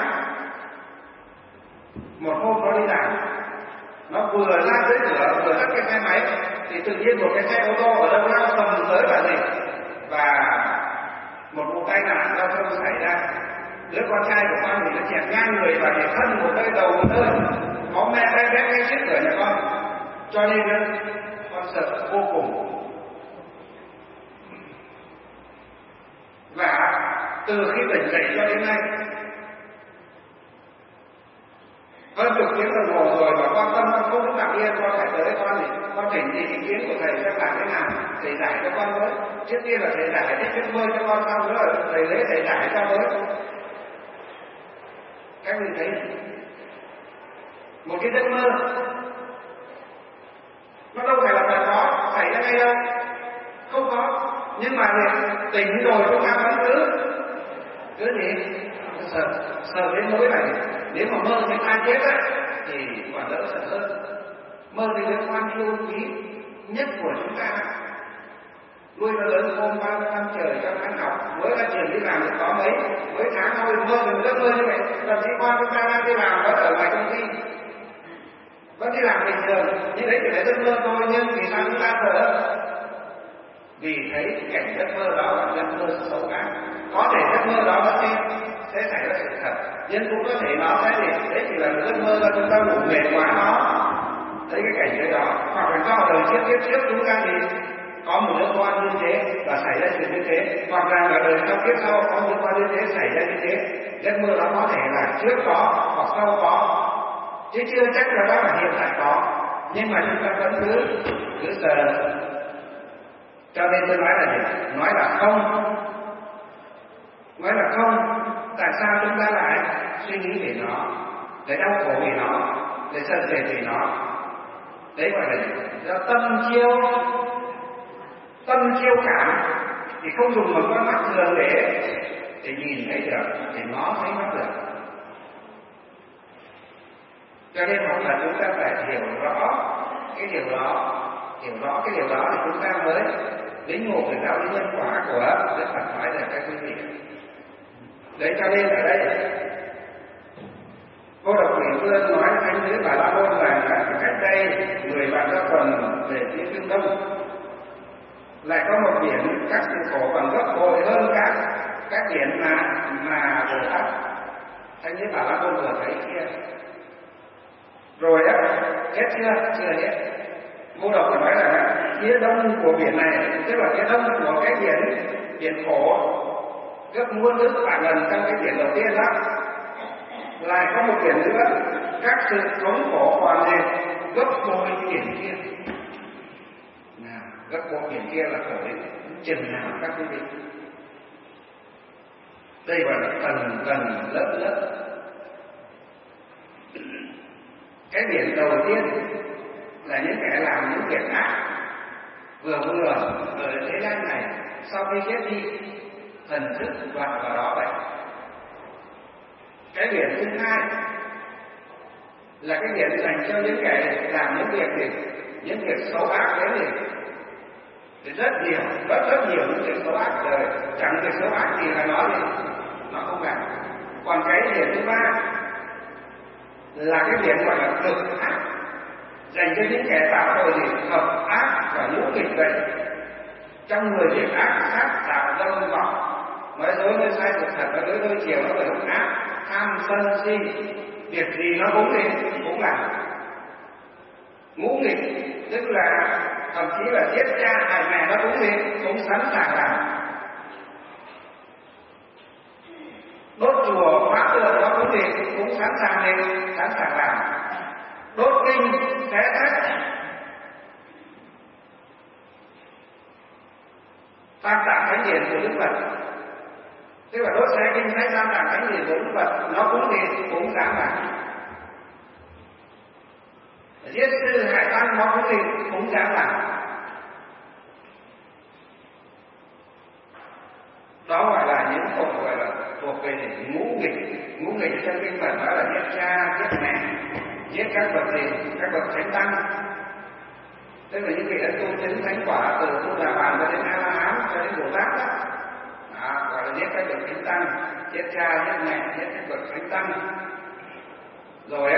một hôm nó đi làm, nó vừa ra tới cửa vừa tắt cái xe máy thì tự nhiên một cái xe ô tô ở đâu lao sầm tới là gì, và một vụ tai nạn giao thông xảy ra. Đứa con trai của con thì nó chèn ngang người và để thân một nơi đầu một nơi, máu me bé bé ngay trước cửa nhà con, cho nên con sợ vô cùng. Và từ khi tỉnh dậy cho đến nay hơn chục tiếng đồng hồ rồi mà con tâm con không lúc nào yên, con phải tới con chỉnh thì ý kiến của thầy xem làm thế nào, thầy giải cho con với. Trước tiên là thầy giải cái giấc mơ cho con, sau nữa là thầy lấy thầy giải cho với. Các mình thấy một cái giấc mơ nó đâu phải là có xảy ra ngay đâu, không có, nhưng mà tỉnh rồi chúng ta vẫn cứ gì sợ đến nỗi này. Nếu mà mơ thấy ta chết á thì còn đỡ sợ hơn. Mơ thấy đứa con yêu quý nhất của chúng ta nuôi nó lớn ôm 30 năm trời cho ăn học, mới ra trường đi làm được có mấy tháng thôi, mơ được giấc mơ như vậy. Thậm chí con chúng ta đang đi làm vẫn ở ngoài công ty, vẫn đi làm bình thường, nhưng đấy chỉ là giấc mơ thôi. Nhưng vì sao chúng ta sợ? Vì thấy cảnh giấc mơ đó là giấc mơ xấu ác. Có thể giấc mơ đó nó sẽ xảy ra sự thật, nhưng cũng có thể nó sẽ đấy chỉ là giấc mơ do chúng ta ngủ mệt quá nó thấy cái cảnh đấy đó, hoặc là do đời trước chúng ta thì có một đứa con như thế và xảy ra chuyện như thế, hoặc là ở đời sau kiếp sau có một đứa con như thế xảy ra như thế. Giấc mơ đó có thể là trước có hoặc sau có, chứ chưa chắc là đó là hiện tại có, nhưng mà chúng ta vẫn cứ sợ. Cho nên tôi nói là gì? Nói là không. Tại sao chúng ta lại suy nghĩ về nó, để đau khổ vì nó, để sợ sệt vì nó? Đấy gọi là gì? Do tâm chiêu cảm, thì không dùng một con mắt thường để nhìn thấy được, để ngó thấy nó được. Cho nên học là chúng ta phải hiểu rõ cái điều đó thì chúng ta mới lĩnh ngộ được đạo lý nhân quả của Đức Phật nói là các quý vị. Đấy, cho nên ở đây Cô Độc Quỷ Vương nói thánh nữ Bà La Môn rằng là cách đây 10 vạn năm tuần về phía phương đông lại có một biển các sự khổ còn gấp bội hơn các biển mà Bồ Tát thánh nữ Bà La Môn vừa thấy kia. Rồi á, hết chưa hết. Ngô Độc nói là phía đông của biển này, tức là phía đông của cái biển khổ gấp muôn ức vạn lần trong cái biển đầu tiên đó, lại có một biển nữa, các sự thống khổ còn lên gấp bội biển kia. Gấp bội biển kia là khổ đến chừng nào các quý vị? Đây gọi là tầng lớp. Cái biển đầu tiên là những kẻ làm những việc ác vừa ở thế gian này, sau khi chết đi thần thức vào đó vậy. Cái biển thứ hai là cái biển dành cho những kẻ làm những việc xấu ác đấy thì rất nhiều những việc xấu ác rồi, chẳng việc xấu ác gì là nói gì nó không làm. Còn cái biển thứ ba là cái biển gọi là cực ác, dành cho những kẻ tạo tội gì hợp ác và ngũ nghịch vậy. Trong người việc ác sát tạo dâm vọng, nói dối nói sai sự thật, nói dối đôi chiều, nó phải hung ác, tham sân si, việc gì nó cũng làm. Ngũ nghịch tức là thậm chí là giết cha hại mẹ nó cũng sẵn sàng làm. Đốt chùa phá tượng nó cũng sẵn sàng làm. Đốt kinh xé rách, tam tạng thánh hiền của Đức Phật, tức là đốt xé kinh xé tam tạng thánh hiền của Đức Phật, nó cũng dám làm. Giết sư hại tăng nó cũng dám làm. Đó gọi là những tội gọi là thuộc về ngũ nghịch trong kinh Phật đó là giết cha, giết mẹ, giết các bậc thánh tăng, tức là những vị đã tu chứng thánh quả từ tu đà bàn cho đến A La Hán cho đến Bồ Tát đó. Gọi là giết các bậc thánh tăng, giết cha, giết mẹ, giết các bậc thánh tăng. Rồi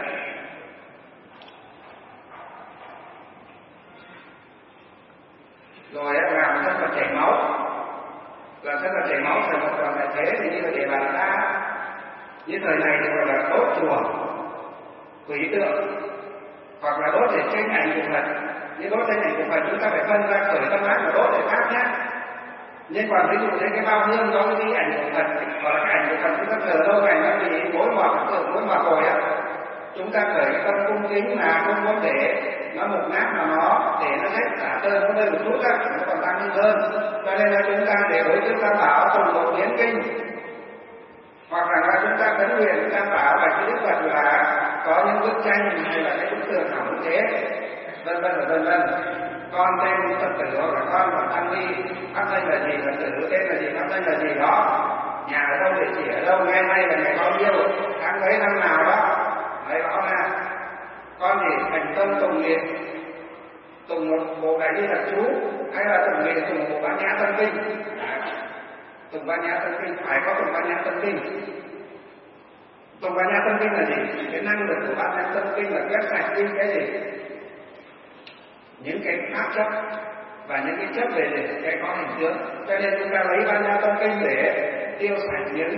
làm thân là chảy máu, rồi một còn là thế thì như là để bàn ta. Như thời này thì gọi là đốt chùa, quỷ tượng, hoặc là đốt để tranh ảnh của Phật. Như đốt tranh ảnh của Phật chúng ta phải phân ra khởi tâm ác và đốt để khác nhé. Nhưng còn ví dụ như cái bao hương có cái ảnh của Phật, hoặc là cái ảnh của Phật chúng ta thờ lâu ngày nó bị mối mọt rồi á, chúng ta khởi cái tâm cung kính mà không muốn để nó mục nát mà nó để nó hết cả tơn nó hơi một chút á, nó còn tăng hơn. Cho nên là chúng ta để đối với Tam Bảo cùng một biến kinh, hoặc là chúng ta khấn nguyện Tam Bảo và cái Đức Phật là có những bức tranh hay là cái bức tượng nào cũng thế, vân vân. Con tên Phật tử hoặc là con Phật tăng ni, pháp danh là gì, Phật tử tên là gì, pháp danh là gì đó, nhà ở đâu, địa chỉ ở đâu, ngày nay là ngày bao nhiêu, tháng mấy năm nào đó. Đấy đó là con thì thành tâm tùng niệm, tùng một bộ bài đi là chú, hay là tùng niệm tùng một bát nhã tâm kinh. Tùng bát nhã tâm kinh, phải có tùng bát nhã tâm kinh. Tùng bát nhã tâm kinh là gì? Cái năng lực của bát nhã tâm kinh là quét sạch đi cái gì? Những cái pháp chấp và những cái chấp về cái có hình tướng. Cho nên chúng ta lấy bát nhã tâm kinh để tiêu sạch những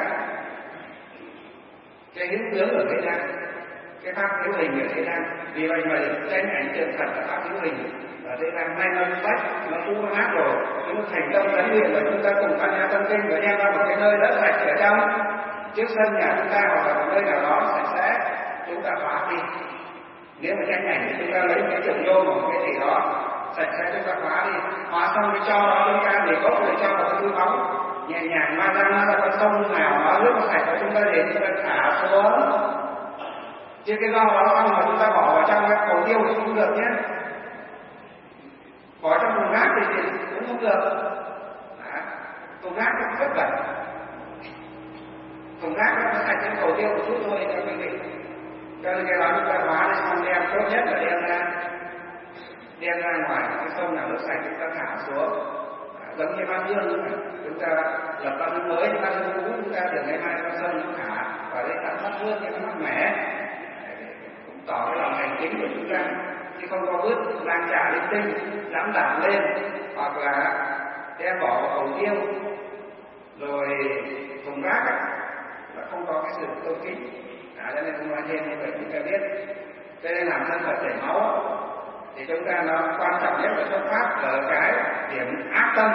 cái hình tướng ở thế gian, cái pháp hữu hình ở thế gian. Vì vậy mà tranh ảnh tượng Phật là pháp hữu hình ở thế gian nay nó sách, nó cũ nó nát rồi. Chúng ta thành tâm đánh nguyện và chúng ta cùng bát nhã tâm kinh và đem ra một cái nơi đất sạch ở trong trước sân nhà chúng ta hoặc là một nơi nào đó sạch sẽ, chúng ta phá đi. Nếu mà tranh ảnh thì chúng ta lấy cái tượng nhôm hoặc cái gì đó sạch sẽ chúng ta phá đi, hóa xong cái cho đó chúng ta để gốc để cho vào cái túi bóng nhẹ nhàng mang ra con sông nào nó nước nó sạch của chúng ta để chúng ta thả xuống. Chứ cái rau đó xong mà chúng ta bỏ vào trong cái hồ tiêu thì không được nhé. Bỏ trong thùng rác thì cũng không được. Thùng rác nó rất bẩn. Thùng rác nó sạch cái hồ tiêu một chút thôi cho quý vị. Cho nên cái đó chúng ta hóa lên xong đem, tốt nhất là đem ra ngoài cái sông nào nước sạch chúng ta thả xuống. Giống như bát hương nữa, chúng ta lập bát hương mới, bát hương cũ chúng ta từ ngày mai ra sông nó thả và lấy tặng bát hương cho nó mát mẻ, cũng tỏ cái lòng thành kính của chúng ta, chứ không có vứt lan trả linh tinh, dẫm đạp lên hoặc là đem bỏ vào hồ tiêu rồi thùng rác là không có cái sự tôn kính. Cho nên không nói thêm như vậy chúng ta biết. Cho nên làm thân Phật chảy máu thì chúng ta nó quan trọng nhất là xuất phát ở cái điểm ác tâm.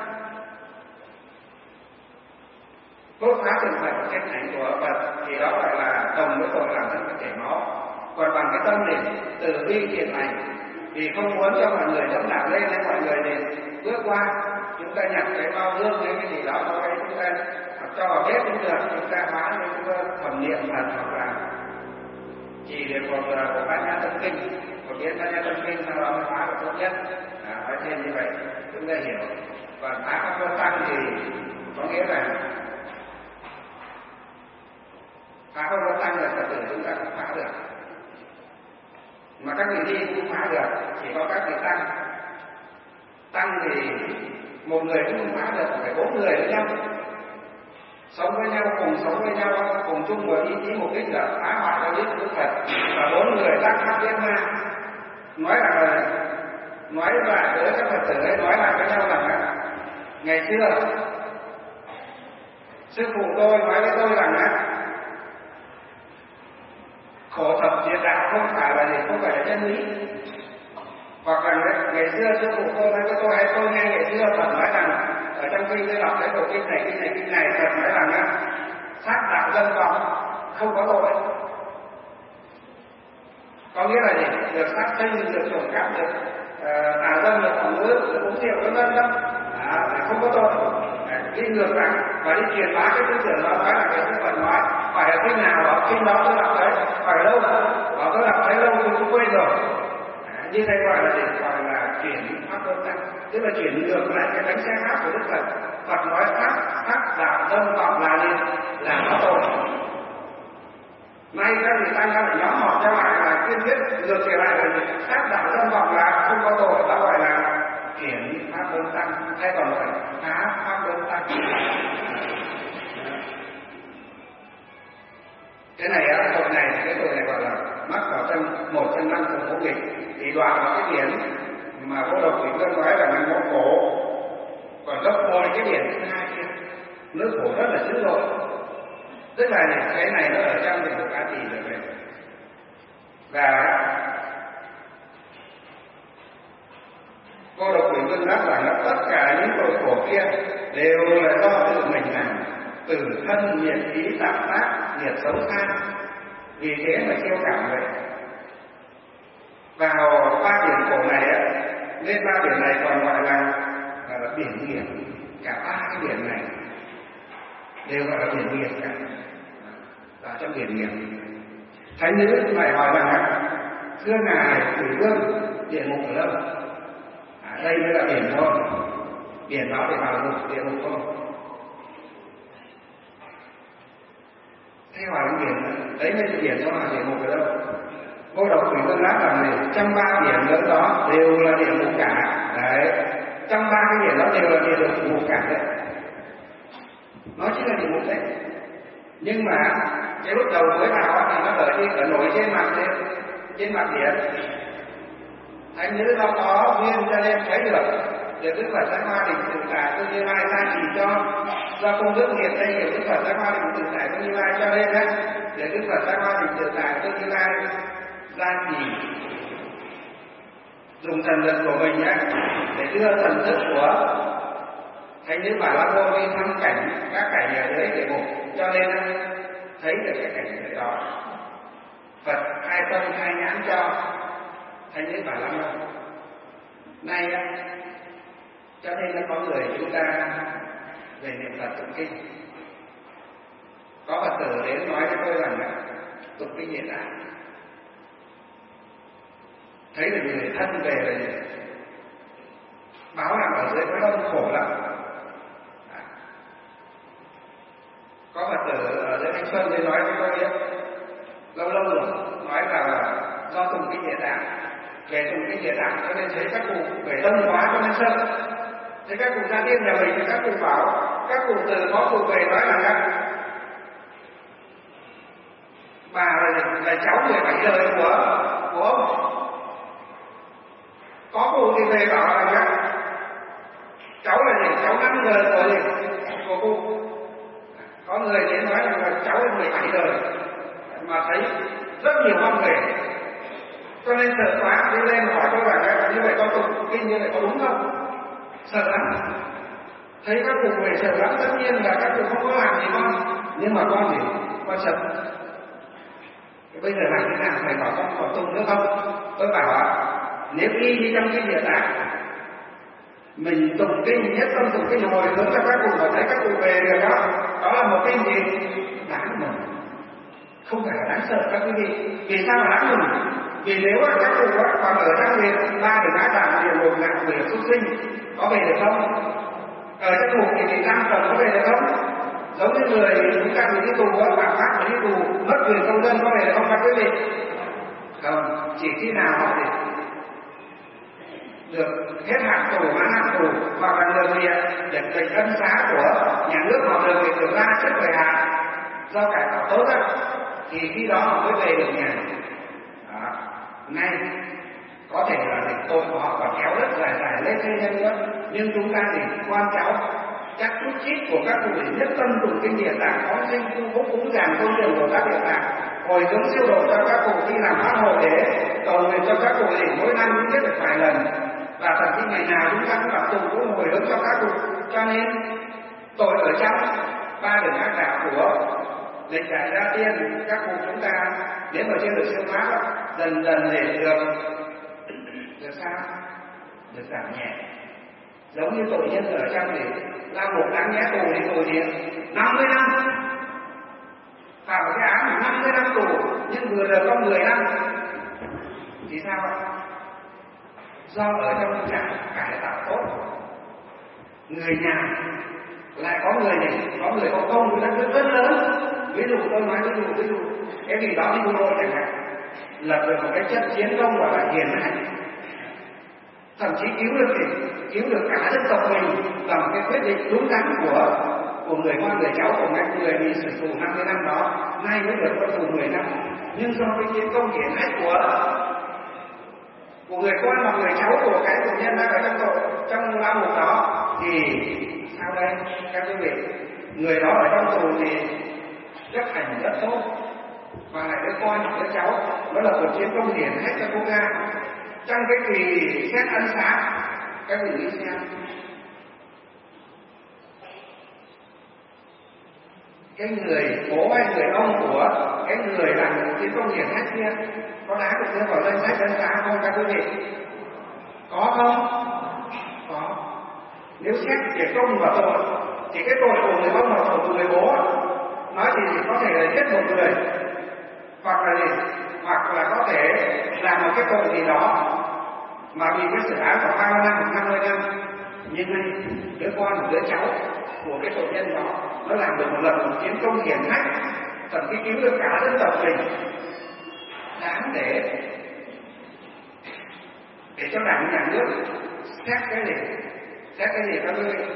Cốt phá từng Phật cách ảnh của Phật thì đó gọi là đồng với tội làm thân Phật chảy máu. Còn bằng cái tâm niệm từ bi thiện lành, vì không muốn cho mọi người đấm đạp lên nên mọi người thì bước qua, chúng ta nhặt cái bao hương hay cái gì đó thôi, chúng ta cho vào bếp cũng được, chúng ta hóa nên chúng ta thẩm niệm Phật hoặc là chỉ để một bát nhã tâm kinh, một biến bát nhã tâm kinh sau đó mới hóa được tốt nhất. Nói thêm như vậy chúng ta hiểu. Còn phá các vô tăng thì có nghĩa là phá không vô tăng là Phật tử chúng ta cũng phá được, mà các vị đi cũng phá được, chỉ có các vị tăng thì một người cũng không phá được, phải 4 người với nhau sống với nhau, cùng sống với nhau, cùng chung một ý chí mục đích là phá hoại giáo lý của Đức Phật. Và 4 người tác pháp liên ma nói lại với các Phật tử ấy, nói lại với nhau rằng ngày xưa sư phụ tôi nói với tôi rằng khổ thập diệt đạo không phải là chân lý. Hoặc là ngày xưa sư phụ tôi nói với tôi, hay tôi nghe ngày xưa Phật nói rằng ở trong kinh tôi đọc cái bộ kinh này Phật nói rằng sát đạo dân vong không có tội. Có nghĩa là gì? Được sát sinh, được trộm cắp, được tà dâm, được phòng ngữ, được uống rượu vân vân đó, không có tội. Đi ngược lại và đi truyền bá cái tư tưởng đó, nói là cái Phật nói phải là kinh nào đó, kinh đó tôi đọc đấy, phải lâu và tôi đọc thấy lâu tôi cũng quên rồi. Như thế gọi là gì? Gọi là chuyển pháp luân tăng, tức là chuyển ngược lại cái bánh xe khác của Đức Phật. Phật nói sát đạo dân vọng là gì? Là có tội. Nay các vị tăng đã phải nhóm họp ra lại là kiên quyết ngược trở lại là gì? Sát đạo dân vọng là không có tội, đó gọi là chuyển pháp luân tăng, hay còn gọi là phá pháp luân tăng. Cái này tội này gọi là mắc vào một trong 5 tội ngũ nghịch. Thì đoạn vào cái điển mà Vô Độc Quỷ Cương nói là mình một khổ, còn gấp đôi cái điển thứ 2 kia, nước khổ rất là dữ dội. Tức là cái này nó ở trong Địa Ngục A Tỳ rồi vậy. Và Vô Độc Quỷ Cương đáp rằng tất cả những tội khổ kia đều là do tự mình làm, từ thân nhiệt ý tạo tác nhiệt xấu xa, vì thế mà siêu cảm vậy. Vào 3 biển khổ này nên 3 biển này còn gọi là biển nghiệp. Cả 3 cái biển này đều gọi là biển nghiệp cả, và trong biển nghiệp. Thánh nữ lại hỏi rằng thưa ngài Quỷ Vương, địa ngục ở đâu? Đây mới là biển thôi, biển đó để vào địa ngục thôi. Thế hỏi đến biển đấy mới là biển thôi, là địa ngục ở đâu? Vô Độc Quỷ Cương đáp rằng này, trong 3 biển lớn đó đều là địa ngục cả. Đấy, trong 3 cái biển đó đều là địa ngục cả đấy. Nó chính là địa ngục đấy. Nhưng mà cái lúc đầu mới vào thì nó ở nổi trên mặt biển. Thánh nữ nó có duyên cho nên thấy được. Để Đức Phật Giác Hoa Định Tự Tại Tương Như Lai ra chỉ cho do công đức nghiệp đây hiểu Đức Phật Giác Hoa Định Tự Tại Tương Như Lai cho nên đấy, để Đức Phật Giác Hoa Định Tự Tại Tương Như Lai ra chỉ dùng thần lực của mình để đưa thần thức của Thánh nữ Bà La Môn đi thăm các cảnh ở dưới địa ngục, cho nên thấy được cái cảnh đó. Phật hai tâm hai nhãn cho Thánh nữ Bà La Môn. Nay cho nên nó có người chúng ta về niệm Phật tụng kinh, có Phật tử đến nói với tôi rằng tụng kinh hiện đại, thấy được người thân về là gì? Báo rằng ở dưới có đông khổ lắm. Có Phật tử ở dưới Thanh Xuân thì nói với tôi lâu rồi, nói là do tụng kinh địa tạng, về tụng kinh địa tạng cho nên thấy các cụ về đông quá cho nên sợ. Thế các cụ ra tiên nhà mình thì các cụ bảo, các cụ từ có cụ về nói rằng bà là cháu 17 đời của ông. Có cụ thì về bảo rằng cháu là gì? Cháu 5 đời của cụ. Có người đến nói rằng là cháu 17 đời mà thấy rất nhiều năm về. Cho nên sợ quá đi lên hỏi tôi là như vậy con tụng kinh như vậy có đúng không? Sợ lắm. Thấy các cụ về sợ lắm, tất nhiên là các cụ không có làm gì con, nhưng mà con thì con sợ. Bây giờ làm thế nào? Thầy bảo con có tụng nữa không? Tôi bảo nếu y như trong kinh Địa Tạng mình tụng kinh nhất tâm tụng kinh hồi hướng cho các cụ và thấy các cụ về được đó, đó là một kinh gì đáng mừng, không phải là đáng sợ các quý vị. Vì sao là đáng mừng? Vì nếu các cụ còn ở trong miền ba đường ác đạo địa ngục ngạ quỷ súc sinh có về được không? Ở trong ngục thì giam cầm có về được không? Giống như người chúng ta bị đi tù phạm pháp mà đi tù mất quyền công dân có về được không các quý vị? Không, chỉ khi nào họ được hết hạn tù, mãn hạn tù hoặc là được để lệnh ân xá của nhà nước họ được ra trước thời hạn do cải tạo tốt á, thì khi đó họ mới về được nhà. Nay có thể là tội của họ còn kéo rất dài lên trên nữa, nhưng chúng ta thì quan cháu chắc chút chít của các cụ để nhất tâm tụng kinh Địa Tạng, có sinh khu phúc cúng dường công trường của các Địa Tạng, hồi hướng siêu độ cho các cụ khi làm pháp hội để cầu nguyện cho các cụ để mỗi năm cũng biết được vài lần, và thậm chí ngày nào chúng ta cũng đọc tụng cũng hồi hướng cho các cụ. Cho nên tội ở trong ba đường ác đạo của lịch đại gia tiên các cụ chúng ta nếu mà trên được siêu thoát dần dần để được sao? Được giảm nhẹ. Giống như tội nhân ở trong thì lao ngục đáng nhẽ tù thì tù gì 50 năm, phạm cái án 50 năm tù nhưng vừa được có 10 năm thì sao ạ? Do ở trong trạng cải tạo tốt, người nhà lại có người này, có người có công rất lớn. Ví dụ tôi nói ví dụ cái gì đó đi bộ đội chẳng hạn, lập được một cái chất chiến công gọi là hiền hạnh, thậm chí cứu được cả dân tộc mình bằng cái quyết định đúng đắn của người con người cháu của mấy người bị xử tù 50 năm đó, nay mới được có tù 10 năm, nhưng do cái chiến công hiển hách của người con và người cháu của cái tù nhân đang ở trong lao ngục đó thì sao đây các quý vị? Người đó ở trong tù thì chấp hành rất tốt, và lại đứa con đứa cháu đó là một chiến công hiển hách cho quốc gia. Trong cái kỳ xét ân xá, các vị nghĩ xem, cái người bố hay người ông của cái người làm chiến công hiển hách kia có đáng được đưa vào danh sách ân xá không các quý vị? Có không? Có. Nếu xét về công và tội thì cái tội của người ông và tội của người bố nói thì có thể là giết một người, hoặc là có thể làm một cái tội gì đó mà bị cái xử án của 30 năm hoặc 50 năm, nhưng nay đứa con hoặc đứa cháu của cái tội nhân đó nó làm được một lần một chiến công hiển hách, thậm chí cứu được cả dân tộc mình, đáng để cho đảng nhà nước xét cái gì các quý vị?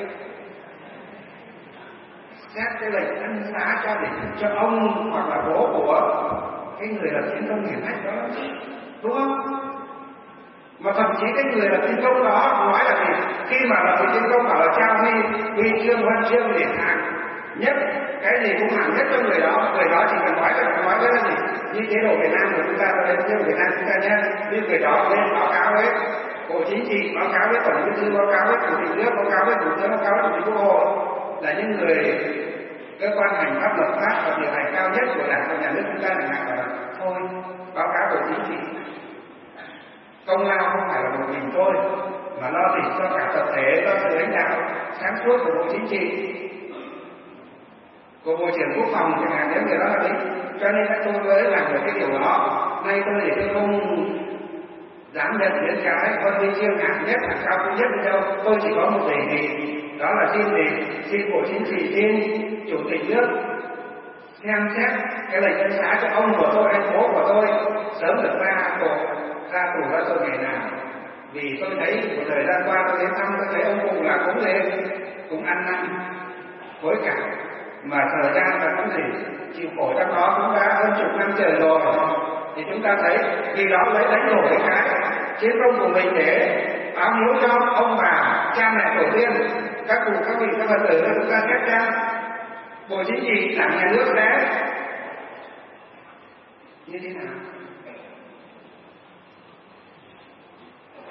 Xét cái lệnh ân xá cho ông hoặc là bố của cái người làm chiến công hiển hách đó, đúng không? Mà thậm chí cái người làm chiến công đó nói là gì? Khi mà làm chiến công bảo là trao huy chương huân chương điển hạng nhất, cái gì cũng hạng nhất cho người đó chỉ cần nói tới là gì? Như chế độ Việt Nam của chúng ta, lên chế độ Việt Nam chúng ta nhé, như người đó lên báo cáo với Bộ Chính trị, báo cáo với Tổng Bí thư, báo cáo với Chủ tịch nước, báo cáo với Thủ tướng, báo cáo với Chủ tịch Quốc hội, là những người cơ quan hành pháp luật pháp và điều hành cao nhất của Đảng và Nhà nước chúng ta chẳng hạn, là thôi báo cáo Bộ Chính trị. Công lao không phải là một mình tôi, mà lo thì cho cả tập thể, cho sự lãnh đạo sáng suốt của Bộ Chính trị, của Bộ trưởng Quốc phòng chẳng hạn, nếu người đó là đi. Cho nên tôi mới làm được cái điều đó. Nay tôi không dám nhận những cái huy chương hạng nhất, hạng cao quý nhất đâu. Tôi chỉ có một đề nghị, đó là xin Bộ Chính trị, xin Chủ tịch nước xem xét cái lệnh ân xá cho ông của tôi hay bố của tôi sớm được ra tù ra tội ngày nào. Vì tôi thấy một thời gian qua tôi đến thăm, tôi thấy ông cụ là cũng lên cũng ăn năn hối cải, mà thời gian là cũng gì chịu khổ trong đó cũng đã hơn chục năm trời rồi, thì chúng ta thấy vì đó lấy đánh đổi cái chiến công của mình để báo hiếu cho ông bà cha mẹ tổ tiên, các cụ các vị các phật tử của chúng ta xét ra Bộ Chính trị, Đảng Nhà nước sẽ như thế nào.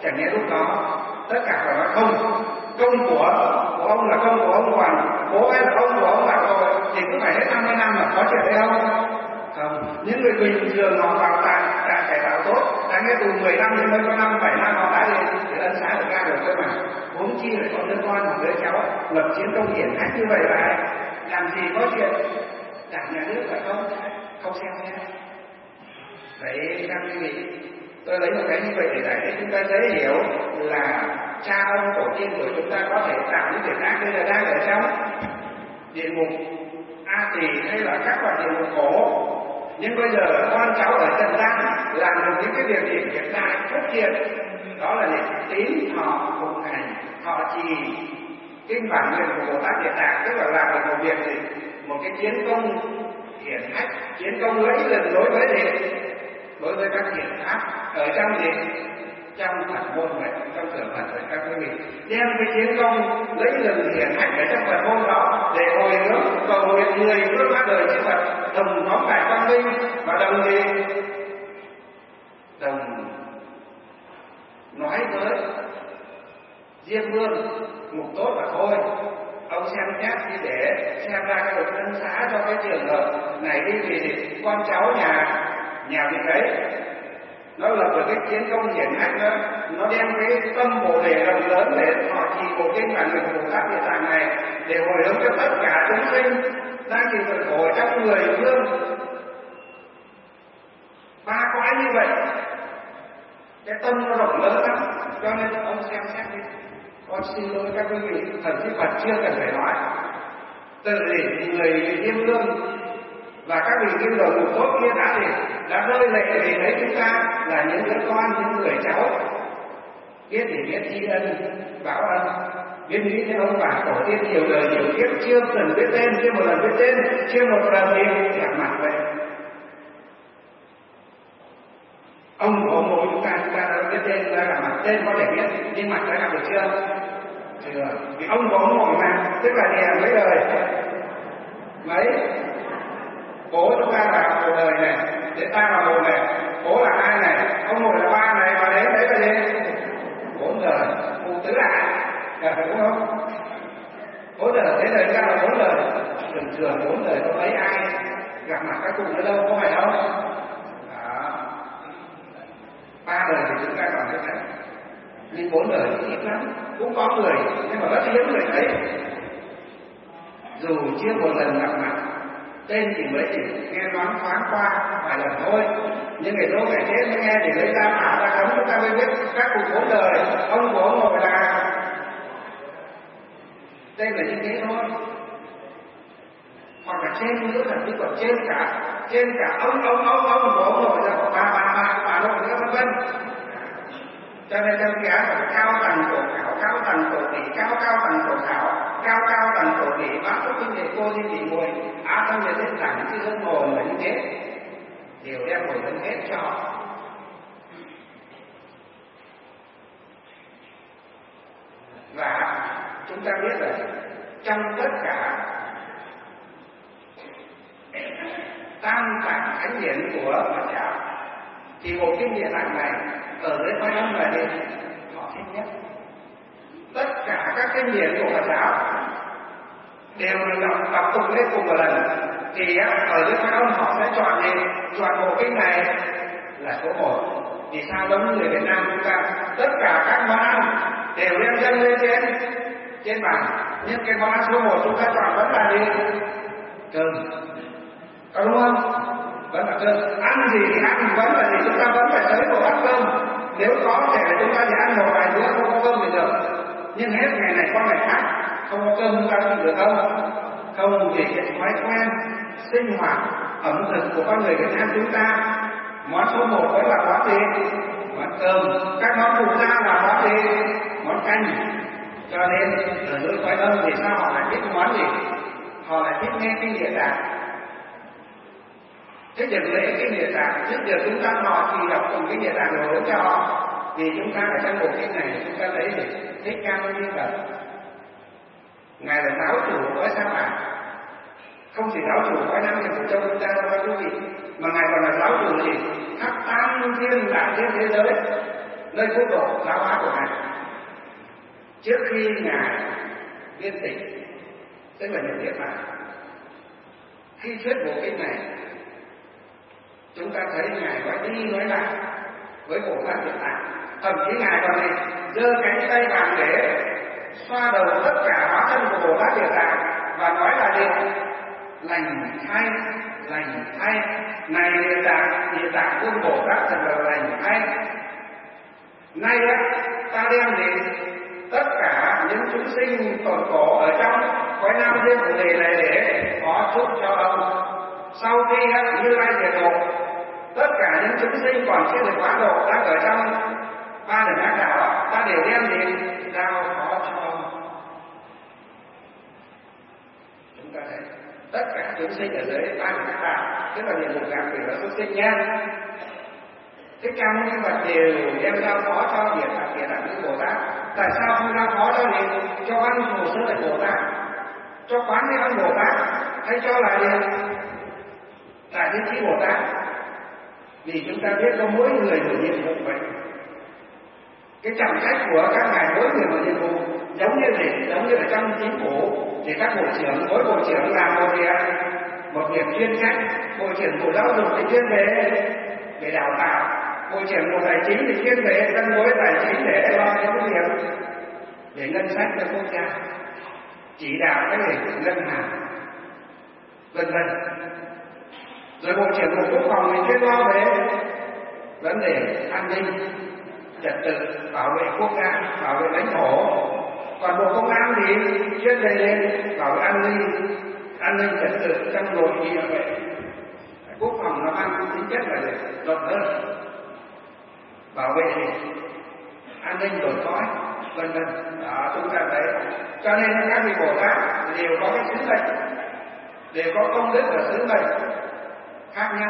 Chẳng nhẽ lúc đó tất cả phải nói không, công của ông là công của ông, còn bố ấy là ông của ông là rồi, thì cứ phải hết 50 năm là có chuyện đấy không? Không, những người bình thường họ vào trại cải tạo tốt, đã nghe tù 10 năm nhưng mới có 5-7 năm họ đã để ân xá được ra được cơ mà. Huống chi lại có đứa con hoặc đứa cháu lập chiến công hiển hách như vậy là làm gì có chuyện đảng nhà nước phải không xem nhé. Vậy các quý vị, tôi lấy một cái như vậy để chúng ta dễ hiểu là cha ông tổ tiên của chúng ta có thể tạo những việc ác, bây giờ đang ở trong địa ngục A Tỳ hay là các loại địa ngục khổ, nhưng bây giờ con cháu ở trần gian làm được những cái việc gì hiện tại phát triển, đó là để tín họ phục hành, họ trì kinh bản nguyện của Bồ Tát Địa Tạng, tức là làm được một việc gì, một cái chiến công hiển hách, chiến công lẫy lừng đối với các thiện pháp ở trong gì, trong Phật môn vậy, trong cửa Phật vậy các quý vị, đem cái chiến công lấy lừng hiển hách ở trong Phật môn đó để hồi hướng cầu nguyện người bước ra đời chư Phật đồng phóng đại quang minh và đồng gì, đồng nói với Diêm Vương mục tốt là thôi, ông xem xét như để xem ra cái được ân xá cho cái trường hợp này đi, vì con cháu nhà vị ấy nó lập được cái chiến công hiển hách đó, nó đem cái tâm bồ đề rộng lớn để họ trì bộ kinh bản nguyện của Bồ Tát Địa Tạng này để hồi hướng cho tất cả chúng sinh đang chịu cực khổ trong người phương ba cõi như vậy, cái tâm nó rộng lớn lắm, cho nên ông xem xét đi. Con xin lỗi các quý vị, thần chí Phật chưa cần phải nói, từ người Diêm Vương và các vị kim đồ ngục tốt kia đã rơi lệ vì đấy chúng ta là những đứa con, những người cháu biết thì biết tri ân báo ân, biết nghĩ đến ông bà tổ tiên nhiều đời nhiều kiếp, chưa từng biết tên, chưa một lần biết tên, chưa một lần gì gặp mặt vậy. Ông của ông nội chúng ta đã biết tên, đã gặp mặt, tên có thể biết nhưng mặt đã gặp được chưa? Chưa. Vì ông của ông nội mà, tức là nhà mấy đời, mấy bố chúng ta là một đời này, để ta là một này, bố là hai này, ông nội là ba này, và đấy là gì? 4 đời, phụ tứ lại, đúng không? 4 đời, thế đời ra là 4 đời, thường 4 đời có mấy ai gặp mặt các cụ nữa đâu, có phải không? Đó. 3 đời thì chúng ta còn thấy đấy, nhưng 4 đời thì ít lắm, cũng có người, nhưng mà rất hiếm người thấy. Dù chưa một lần gặp mặt, tên thì mới chỉ nghe nói thoáng qua vài lần thôi, nhưng người đố kẻ chết mới nghe để lấy ra phả ra cấm, chúng ta mới biết các cụ 4 đời ông của ông nội là tên là như thế thôi. Hoặc là trên nữa là còn trên cả ông của ông nội là bà nội nữa vân vân. Cho nên trong cái án là cao tầng tổ khảo, cao tầng tổ tỷ, cao tầng tổ khảo, cao tầng tổ tỷ, bác có kinh nghiệm cô đi tỷ mùi, trong nhà thiết đẳng chứ không ngồi là như thế, đều đem hồi thân hết cho họ. Và chúng ta biết là trong tất cả tam tạng thánh điển của Phật giáo thì bộ kinh Địa Tạng này ở dưới Quan Âm là gì? Họ thích nhất. Tất cả các kinh điển của Phật giáo đều được đọc tụng lên cùng một lần, thì ở dưới Quan Âm họ sẽ chọn gì? Chọn bộ kinh này là số 1. Vì sao giống như người Việt Nam chúng ta tất cả các món ăn đều đem dâng lên trên bàn, nhưng cái món ăn số 1 chúng ta chọn vẫn là gì? Cơm. Có đúng không? Vẫn là cơm. Ăn gì thì ăn vẫn là gì, chúng ta vẫn phải tới một bát cơm. Nếu có thể là chúng ta chỉ ăn một vài bữa không có cơm thì được, nhưng hết ngày này qua ngày khác không có cơm chúng ta chịu được không? Không, vì cái thói quen sinh hoạt ẩm thực của con người Việt Nam chúng ta, món số 1 vẫn là món gì? Món cơm. Các món phụ gia là món gì? Món canh. Cho nên ở dưới Quan Âm thì sao họ lại thích món gì? Họ lại thích nghe kinh Địa Tạng, thích được lễ kinh Địa Tạng, thích được chúng ta họ thì đọc cùng kinh Địa Tạng rồi hướng cho họ. Vì chúng ta ở trong bộ kinh này chúng ta thấy được Thích Ca Mâu Ni Phật, ngài là giáo chủ của Sa Mạc, không chỉ giáo chủ của Nam Việt của châu chúng ta đâu quý vị, mà ngài còn là giáo chủ gì khắp tam thiên đại thiên thế giới. nơi quốc độ giáo hóa của Ngài. Trước khi Ngài viên tịch, tức là nhập niết bàn, khi thuyết bộ kinh này, chúng ta thấy Ngài nói đi nói lại với Bồ Tát Địa Tạng. Thậm chí Ngài còn này giơ cánh tay vàng để xoa đầu tất cả hóa thân của Bồ Tát Địa Tạng và nói là điều lành thay, lành thay. Này Địa Tạng Vương Bồ Tát thật là lành thay. Nay ta đem đến tất cả những chúng sinh tổn khổ ở trong cõi Nam Thiên Phù Đề này để có chúc cho ông. Sau khi Như Lai diệt độ, tất cả những chúng sinh còn chưa được hóa độ đang ở trong ba đường ác đạo, ta đều đem đến giao phó cho ông. Chúng ta thấy tất cả chúng sinh ở dưới ba đường ác đạo, tức là địa ngục, ngạ quỷ và súc sinh nha. Thích Ca Mâu Ni Phật đều đem giao phó cho Địa Tạng Vương Bồ Tát. Tại sao không giao phó cho Văn Hồ Sơ Đại Bồ Tát, cho Quán Thế Âm Bồ Tát, hay cho là Đại Thế Chí Bồ Tát? Vì chúng ta biết có mỗi người một nhiệm vụ vậy. Cái trọng trách của các ngài mỗi người một nhiệm vụ, giống như ở trong chính phủ thì các bộ trưởng, mỗi bộ trưởng làm một việc chuyên trách. Bộ trưởng Bộ Giáo dục thì chuyên về đào tạo, bộ trưởng Bộ Tài chính thì chuyên về cân đối tài chính để lo những cái việc về ngân sách cho quốc gia, chỉ đạo cái về ngân hàng, vân vân. Rồi bộ trưởng Bộ Quốc phòng thì chuyên lo về vấn đề an ninh trật tự, bảo vệ quốc gia, bảo vệ lãnh thổ. Còn Bộ Công an thì chuyên về bảo vệ an ninh trật tự trong nội địa vậy. Quốc phòng nó mang tính chất là rộng hơn, bảo vệ an ninh đồn cõi, vân vân. Đó, chúng ta thấy. Cho nên các vị Bồ Tát đều có cái sứ mệnh, đều có công đức và sứ mệnh khác nhau.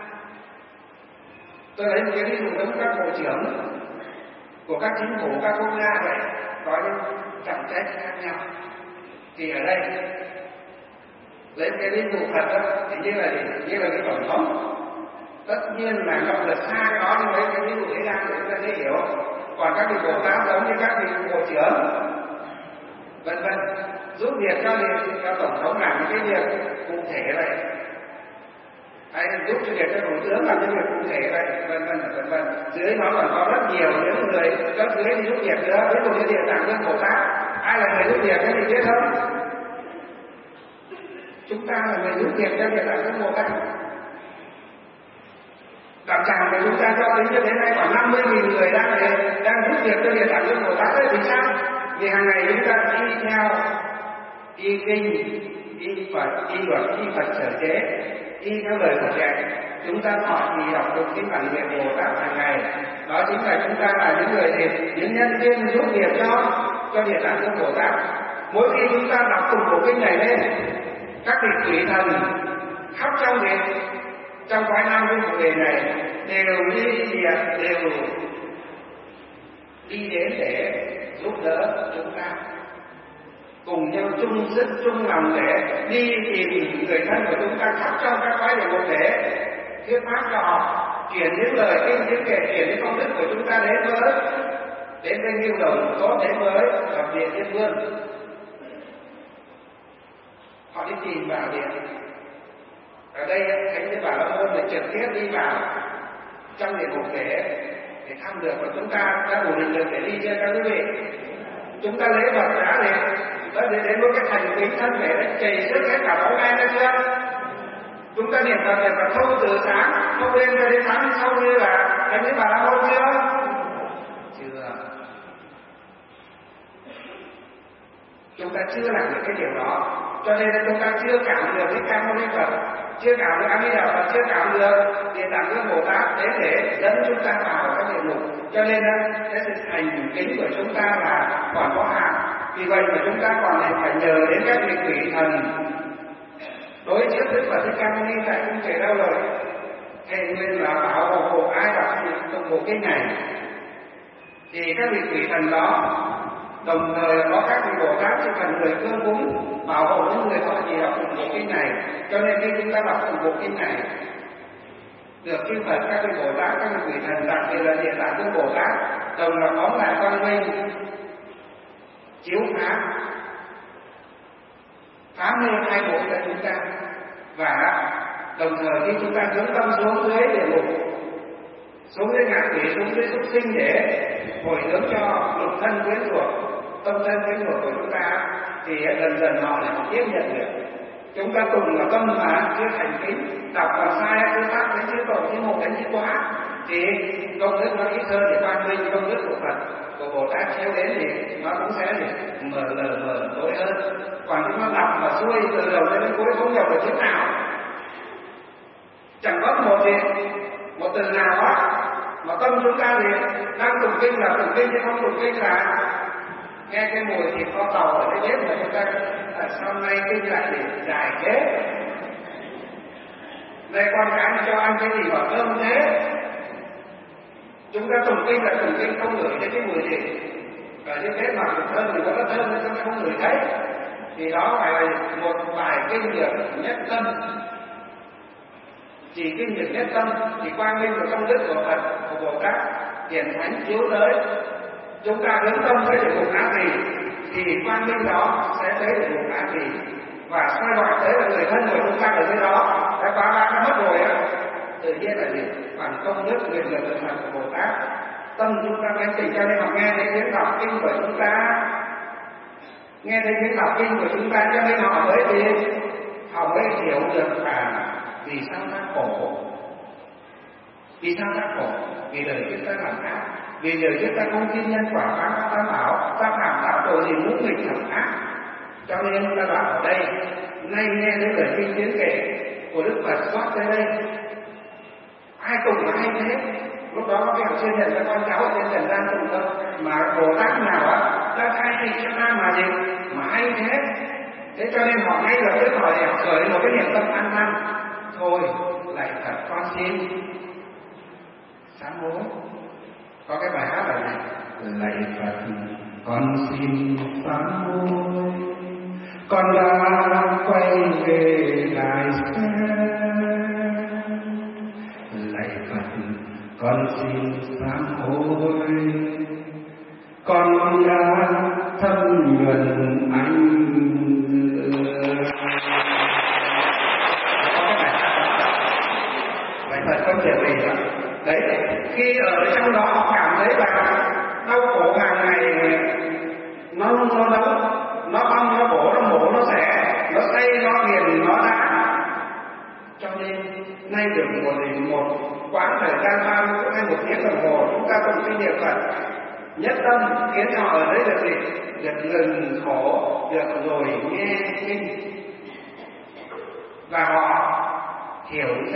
Tôi lấy một cái ví dụ giống các bộ trưởng của các chính phủ, các quốc gia vậy, có những trọng trách khác nhau. Thì ở đây lấy cái ví dụ thật đó, thì như là cái tổng thống. Tất nhiên là nó vượt xa cái đó, nhưng lấy cái ví dụ ấy ra để chúng ta dễ hiểu. Còn các vị Bồ Tát giống như các vị bộ trưởng, vân vân, giúp việc cho tổng thống làm những cái việc cụ thể vậy, hay giúp cho việc cho thủ tướng làm những việc cụ thể vậy, vân vân. Dưới nó còn có rất nhiều những người cấp dưới đi giúp việc nữa. Ví dụ như Địa Tạng Vương Bồ Tát, ai là người giúp việc cái gì biết không? Chúng ta là người giúp việc cho Địa Tạng Vương Bồ Tát. Đạo tràng của chúng ta cho đến cho đến nay khoảng 50.000 người đang giúp việc cho Địa Tạng Vương Bồ Tát đấy. Vì sao? Vì hàng ngày chúng ta đi theo y kinh, y Phật, y luật, y Phật sở chế, y theo lời Phật dạy. Chúng ta thọ trì đọc tụng kinh bản nguyện Bồ Tát hàng ngày. Đó chính là chúng ta là những người những nhân viên giúp việc cho Địa Tạng Vương Bồ Tát. Mỗi khi chúng ta đọc tụng bộ kinh này lên, các vị quỷ thần khắp trong cõi Nam Thiên Phù Đề này đều đi đến để giúp đỡ chúng ta, cùng nhau chung sức chung lòng để đi tìm người thân của chúng ta khắp trong các cõi địa ngục để thuyết pháp cho họ, truyền những lời kinh những kể, truyền những công đức của chúng ta đến với Ngưu Đồng tốt, đến với Thập Điện Thiên Vương. Họ đi tìm vào điện. Ở đây Thánh Thế Bà La Môn là trực tiếp đi vào trong địa ngục để thăm được, và chúng ta đã đủ định lực để đi chưa các quý vị? Chúng ta lấy vật giá đến một cái thành kính thân thể để chảy sức hết cả 6 ngày nữa chưa? Chúng ta niệm Phật và không từ sáng không lên cho đến sáng sau như là Thánh Thế Bà La Môn chưa? Chưa. Chúng ta chưa làm được cái điều đó, cho nên chúng ta chưa cảm được cái Ca Mâu Ni Phật, chưa cảm được A Di Đà Phật, chưa cảm được Địa Tạng Vương Bồ Tát để dẫn chúng ta vào các địa ngục. Cho nên cái sự thành kính của chúng ta là còn có hạn. Vì vậy mà chúng ta còn phải nhờ đến các vị quỷ thần đối trước Đức Phật Thích Ca Mâu Ni tại cung trời đâu rồi, thề nguyện là bảo hộ ai đọc trong bộ kinh này, thì các vị quỷ thần đó đồng thời có các vị Bồ Tát chỉ cần người cương cúng bảo hộ những người thọ trì đọc bộ kinh này. Cho nên khi chúng ta đọc bộ kinh này được chư Phật, các vị Bồ Tát, các vị quỷ thần, đặc biệt là Địa Tạng Vương Bồ Tát đồng là phóng đại quang minh chiếu phá mê hai bộ cho chúng ta, và đồng thời khi chúng ta hướng tâm xuống dưới địa ngục, xuống dưới ngạ quỷ, xuống dưới súc sinh để hồi hướng cho lục thân quyến thuộc, tâm thân quyến thuộc của chúng ta, thì dần dần họ lại tiếp nhận được. Chúng ta tùng là tâm mà chưa thành kính, đọc là sai, chưa pháp đến chưa tội, chưa một đến chưa quá, thì công đức nó ít hơn, thì quang minh công đức của Phật, của Bồ Tát chiếu đến thì nó cũng sẽ mở tối hơn. Còn chúng nó đọc mà xuôi từ đầu đến cuối không nhập được chữ nào, chẳng có một từ nào đó mà tâm chúng ta thì đang tụng kinh là tụng kinh, chứ không tụng kinh là nghe cái mùi thịt kho tàu ở cái bếp mà chúng ta tại sao nay kinh lại để dài thế, nay con cái cho ăn cái gì mà thơm thế. Chúng ta tụng kinh là tụng kinh không ngửi thấy cái mùi thịt, ở trên bếp mà thơm thì có thơm nhưng chúng ta không ngửi thấy, thì đó phải là một bài kinh được nhất tâm. Chỉ kinh được nhất tâm thì quang minh của công đức của Phật, của Bồ Tát hiển thánh chiếu tới. Chúng ta hướng tâm tới địa ngục ác gì thì quang minh đó sẽ tới địa ngục ác gì, và soi gọi tới là người thân của chúng ta ở dưới đó đã quá ba đã mất rồi á, tự nhiên là gì? Bằng công đức nguyện lực của Phật, của Bồ Tát, tâm chúng ta mới tỉnh. Cho nên họ nghe thấy tiếng đọc kinh của chúng ta, nghe thấy tiếng đọc kinh của chúng ta, cho nên họ mới hiểu được là vì sao ta khổ. Vì sao ta khổ? Vì đời chúng ta làm ác, vì đời chúng ta không tin nhân quả báo ta bảo, ta phạm tạo tội gì muốn mình làm ác. Cho nên ta bảo ở đây, nay nghe đến lời kinh tiếng kể của Đức Phật xoát tới đây, ai cùng là hay thế. Lúc đó các bạn chưa nhận ra con cháu ở trên trần gian cùng đâu, mà Bồ Tát nào á ta khai thị cho ta mà gì mà hay thế. Thế cho nên họ ngay lập tức họ khởi một cái niềm tâm an năn, thôi lại Phật con xin sám hối. Có cái bài hát này, lạy Phật con xin sám hối, con đã quay về lại xe. Lạy Phật con xin sám hối, con đã thâm nhuần anh. Lạy Phật con trở về đó. Đấy, khi ở trong đó họ cảm thấy là đau khổ hàng ngày, nó đau, nó băm, nó bổ, nó mổ, nó xẻ, nó xây, nó nghiền, nó đá. Cho nên nay được một quãng thời gian 30 phút hay 1 tiếng đồng hồ chúng ta cùng kinh niệm Phật nhất tâm, khiến họ ở đấy được gì? Được ngừng khổ, được rồi nghe kinh, và họ hiểu ra.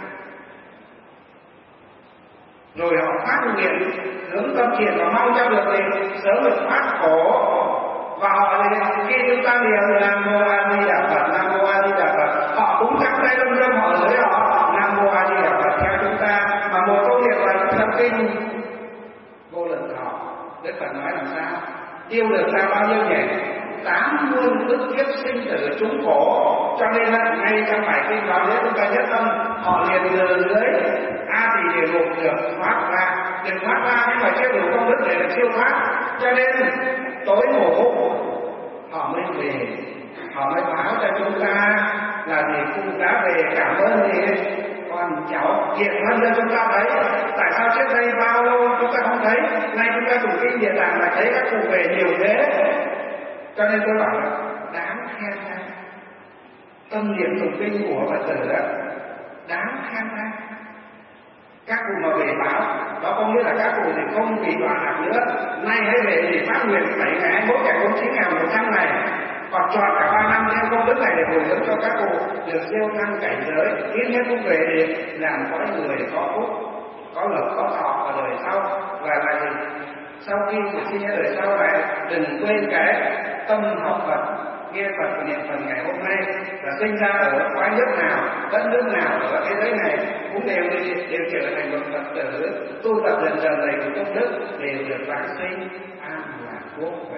Rồi họ phát nguyện hướng tâm thiện và mong cho được thì sớm được thoát khổ. Và họ khi chúng ta niệm Nam Mô A Di Đà Phật, Nam Mô A Di Đà Phật, họ cũng chắp tay lâm lâm họ dưới họ Nam Mô A Di Đà Phật theo chúng ta. Mà một câu niệm là thập kinh vô lượng thọ, Đức Phật nói làm sao? Tiêu được ra bao nhiêu nhỉ? 8 muôn ức kiếp sinh tử chúng khổ. Cho nên là ngay trong bài kinh đó nếu chúng ta nhất tâm, họ liền lừa lưới A thì địa ngục được thoát ra, nhưng mà chưa đủ công đức để được siêu thoát. Cho nên tối ngủ họ mới về, họ mới báo cho chúng ta là gì cũng đã về, cảm ơn gì con cháu hiện thân cho chúng ta thấy. Tại sao trước đây bao lâu chúng ta không thấy, nay chúng ta tụng kinh Địa Tạng là thấy các cụ về nhiều thế. Cho nên tôi bảo là đáng khen ra tâm niệm tụng kinh của Phật tử đó, đáng khen ra. Các cụ mà về báo, đó có nghĩa là các cụ thì không bị đoạn lạc nữa. Nay hãy về thì phát nguyện 7 ngày 21 ngày 49.100 ngày, còn chọn cả 3 năm theo công đức này để bồi dưỡng cho các cụ được siêu thăng cảnh giới. Ít nhất cũng về thì làm cõi người có phúc, có lộc, có thọ ở đời sau. Và là gì? Sau khi mà sinh ra đời sau này, đừng quên cái tâm học Phật, nghe Phật và niệm Phật ngày hôm nay, là sinh ra ở quái nước nào, đất nước nào ở thế giới này cũng đều trở thành một Phật tử, tu tập dần dần đầy của công đức, đều được vãng sinh an lạc vô vậy.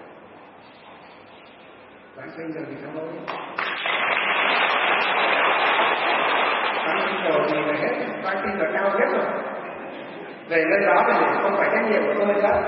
Vãng sinh rồi thì sao thôi? Vãng sinh rồi thì là hết, vãng sinh là cao nhất rồi. Về nơi đó thì không phải trách nhiệm của tôi nữa.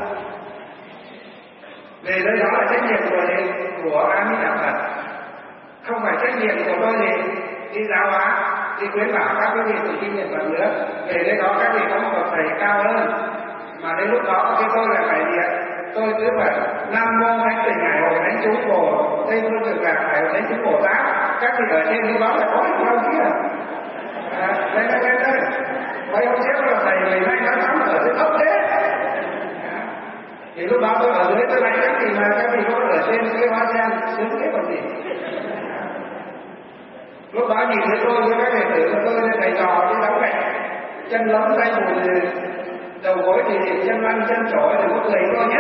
Về nơi đó là trách nhiệm của A Di Đà Phật. Không phải trách nhiệm của tôi thì đi giáo hóa, đi khuyến bảo các quý vị tụng kinh niệm Phật nữa. Về nơi đó các vị có một bậc thầy cao hơn, mà đến lúc đó cái tôi là phải điện. Tôi cứ phải Nam mô Thánh Tịnh Hải Hội Thánh Chúng Bồ Tây Phương Cực Lạc Hải Hội Thánh Chúng Bồ Tát. Các vị ở trên lúc đó là có hay không kia? Đây mấy ông xếp là thầy 12 tháng ở dưới thấp thế. Thì lúc đó tôi ở dưới tôi lại các vị mà các vị có ở trên cái hoa sen sướng thế còn gì. Lúc đó nhìn thấy tôi với các đệ tử của tôi lên thầy trò đi đóng gạch, chân lấm tay bùn, đầu gối thì chân lăn chân trỗi thì có cười thôi nhé.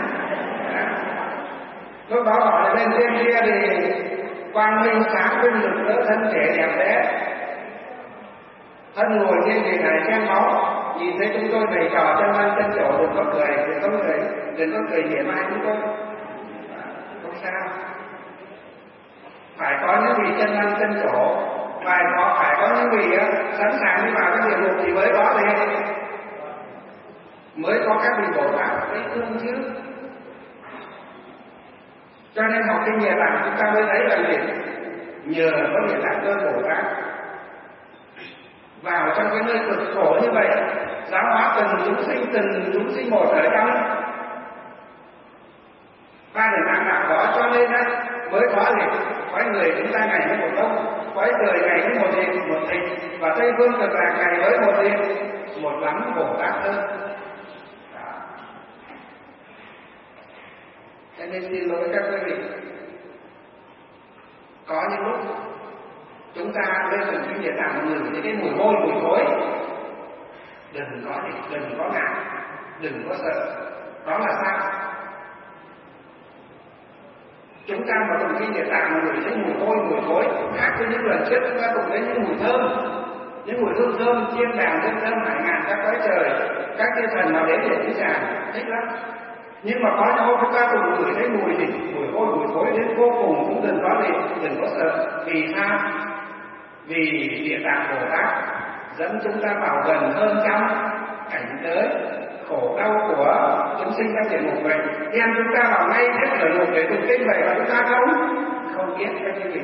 Lúc đó hỏi là bên trên kia thì quang minh sáng vinh lực đỡ thân thể đẹp đẽ, thân ngồi trên vị này chen máu, nhìn thấy chúng tôi thầy trò chân lăn chân trỗi đừng có cười, đừng có cười mỉa mai chúng tôi, không sao. Phải có những vị chân lăn chân trổ, phải có những vị sẵn sàng đi vào các địa ngục thì mới có thế, mới có các vị Bồ Tát thấy thương chứ. Cho nên học kinh Địa Tạng chúng ta mới thấy là gì? Nhờ có Địa Tạng Vương Bồ Tát vào trong cái nơi cực khổ như vậy, giáo hóa từng chúng sinh một ở trong ba đường nạn đạo đó, cho nên mới có gì? Quái người chúng ta ngày với một đông, quái trời ngày với một thịt, và Tây Phương Cực Lạc ngày với một gì? Một lắm Bồ Tát hơn. Cho nên xin lỗi các quý vị, có những lúc chúng ta lên từng kinh Địa Tạng ngửi những cái mùi hôi mùi thối, đừng có ngại, đừng có sợ. Đó là sao? Chúng ta mà tụng kinh Địa Tạng mà ngửi thấy mùi hôi mùi thối, khác với những lần trước chúng ta tụng thấy những mùi thơm, những mùi hương thơm, chiên đàn hương thơm hải ngàn các cõi trời, các thiên thần nào đến để cúng tràng thích lắm. Nhưng mà có những hôm chúng ta tụng ngửi thấy mùi gì, mùi hôi mùi thối đến vô cùng cũng đừng có sợ. Vì sao? Vì Địa Tạng Bồ Tát dẫn chúng ta vào gần hơn trong cảnh giới khổ đau của chúng sinh trong địa ngục vậy. Đem chúng ta vào ngay hết địa ngục để tụng kinh vậy mà chúng ta không biết cái gì.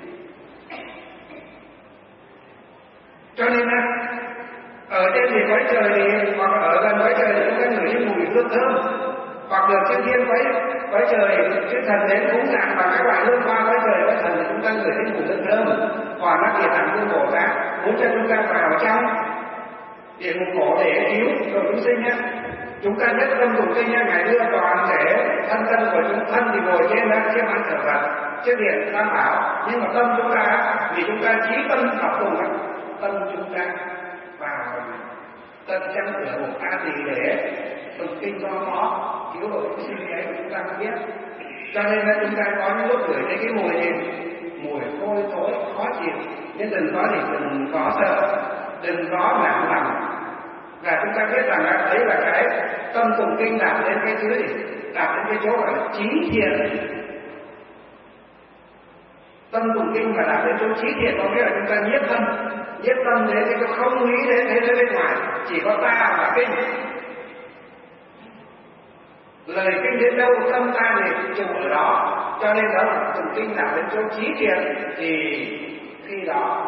Cho nên ở trên thì cõi trời thì hoặc ở gần cõi trời thì chúng ta ngửi những mùi hương thơm, hoặc được trên thiên cõi trời chư thần đến cúng dường và các loại hương hoa cõi trời cõi thần thì chúng ta ngửi những mùi hương thơm. Còn các Địa Tạng Vương Bồ Tát muốn cho chúng ta vào trong địa ngục khổ để cứu chúng sinh nhé. Chúng ta nhất tâm tụng kinh nhé, ngài đưa toàn thể thân của chúng thân thì ngồi trên chiếc bàn thờ Phật, chiếc điện tam bảo, nhưng mà tâm chúng ta vì chúng ta chí tâm học cùng tâm chúng ta vào tận trong cửa một A Tỳ để tụng kinh cho nó cứu độ chúng sinh ấy chúng ta không biết. Cho nên là chúng ta có những lúc gửi thấy cái mùi gì, mùi hôi thối khó chịu, nhưng đừng có sợ, đừng có nản lòng. Và chúng ta biết rằng đấy là cái tâm tụng kinh đạt đến cái thứ gì, đạt đến cái chỗ gọi là trí thiện. Tâm tụng kinh mà đạt đến chỗ trí thiện có nghĩa là chúng ta nhiếp tâm đến thì nó không nghĩ đến thế giới bên ngoài, chỉ có ta và kinh. Lời kinh đến đâu tâm ta thì trùng ở đó, cho nên đó là tụng kinh đạt đến chỗ trí thiện thì khi đó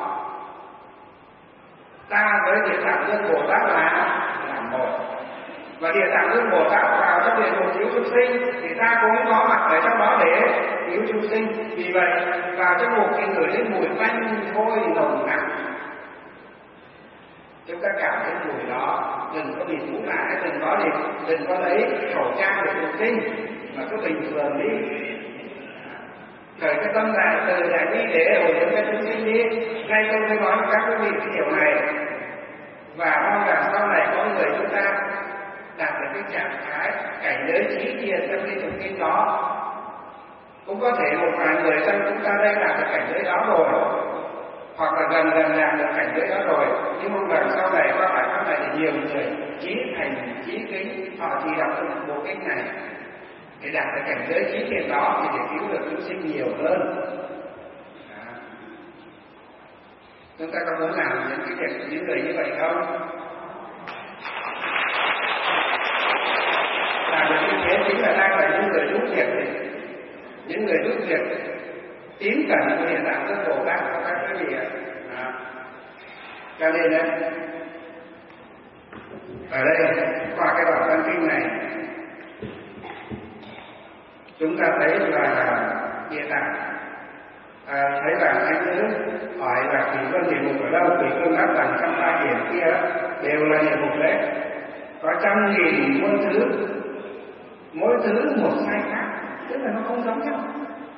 ta với Địa Tạng Vương Bồ Tát là một. Và Địa Tạng Vương Bồ Tát vào trong địa ngục cứu chúng sinh thì ta cũng có mặt ở trong đó để cứu chúng sinh. Vì vậy vào trong ngục thì ngửi đến mùi tanh hôi nồng nặc, chúng ta cảm thấy mùi đó, đừng có bị mũi lại, đừng có lấy khẩu trang để tụng kinh mà cứ bình thường đi. Khởi cái tâm lại từ giải đi để hồi hướng cho chúng sinh đi. Ngay tôi mới nói các quý vị cái điều này, và mong rằng sau này có người chúng ta đạt được cái trạng thái cảnh giới trí thiện trong cái tụng kinh đó. Cũng có thể một vài người trong chúng ta đang đạt được cảnh giới đó rồi, hoặc là gần đạt được cảnh giới đó rồi, nhưng mong rằng sau này qua bài pháp này thì nhiều người trí thành trí kính, họ chỉ đọc được bộ kinh này để đạt được cảnh giới trí thiện đó thì để cứu được chúng sinh nhiều hơn. Chúng ta có muốn làm những cái việc những người như vậy không? việc tín cẩn của Địa Tạng Vương Bồ Tát cho các quý vị ạ. Cho nên ở đây qua cái đoạn văn kinh này chúng ta thấy là Địa Tạng thấy là anh nữ hỏi là Thủy Vân địa ngục ở đâu, Thủy Vân đáp rằng trong 3 điểm kia đều là địa ngục đấy, có trăm nghìn muôn thứ, mỗi thứ một sai khác, tức là nó không giống nhau.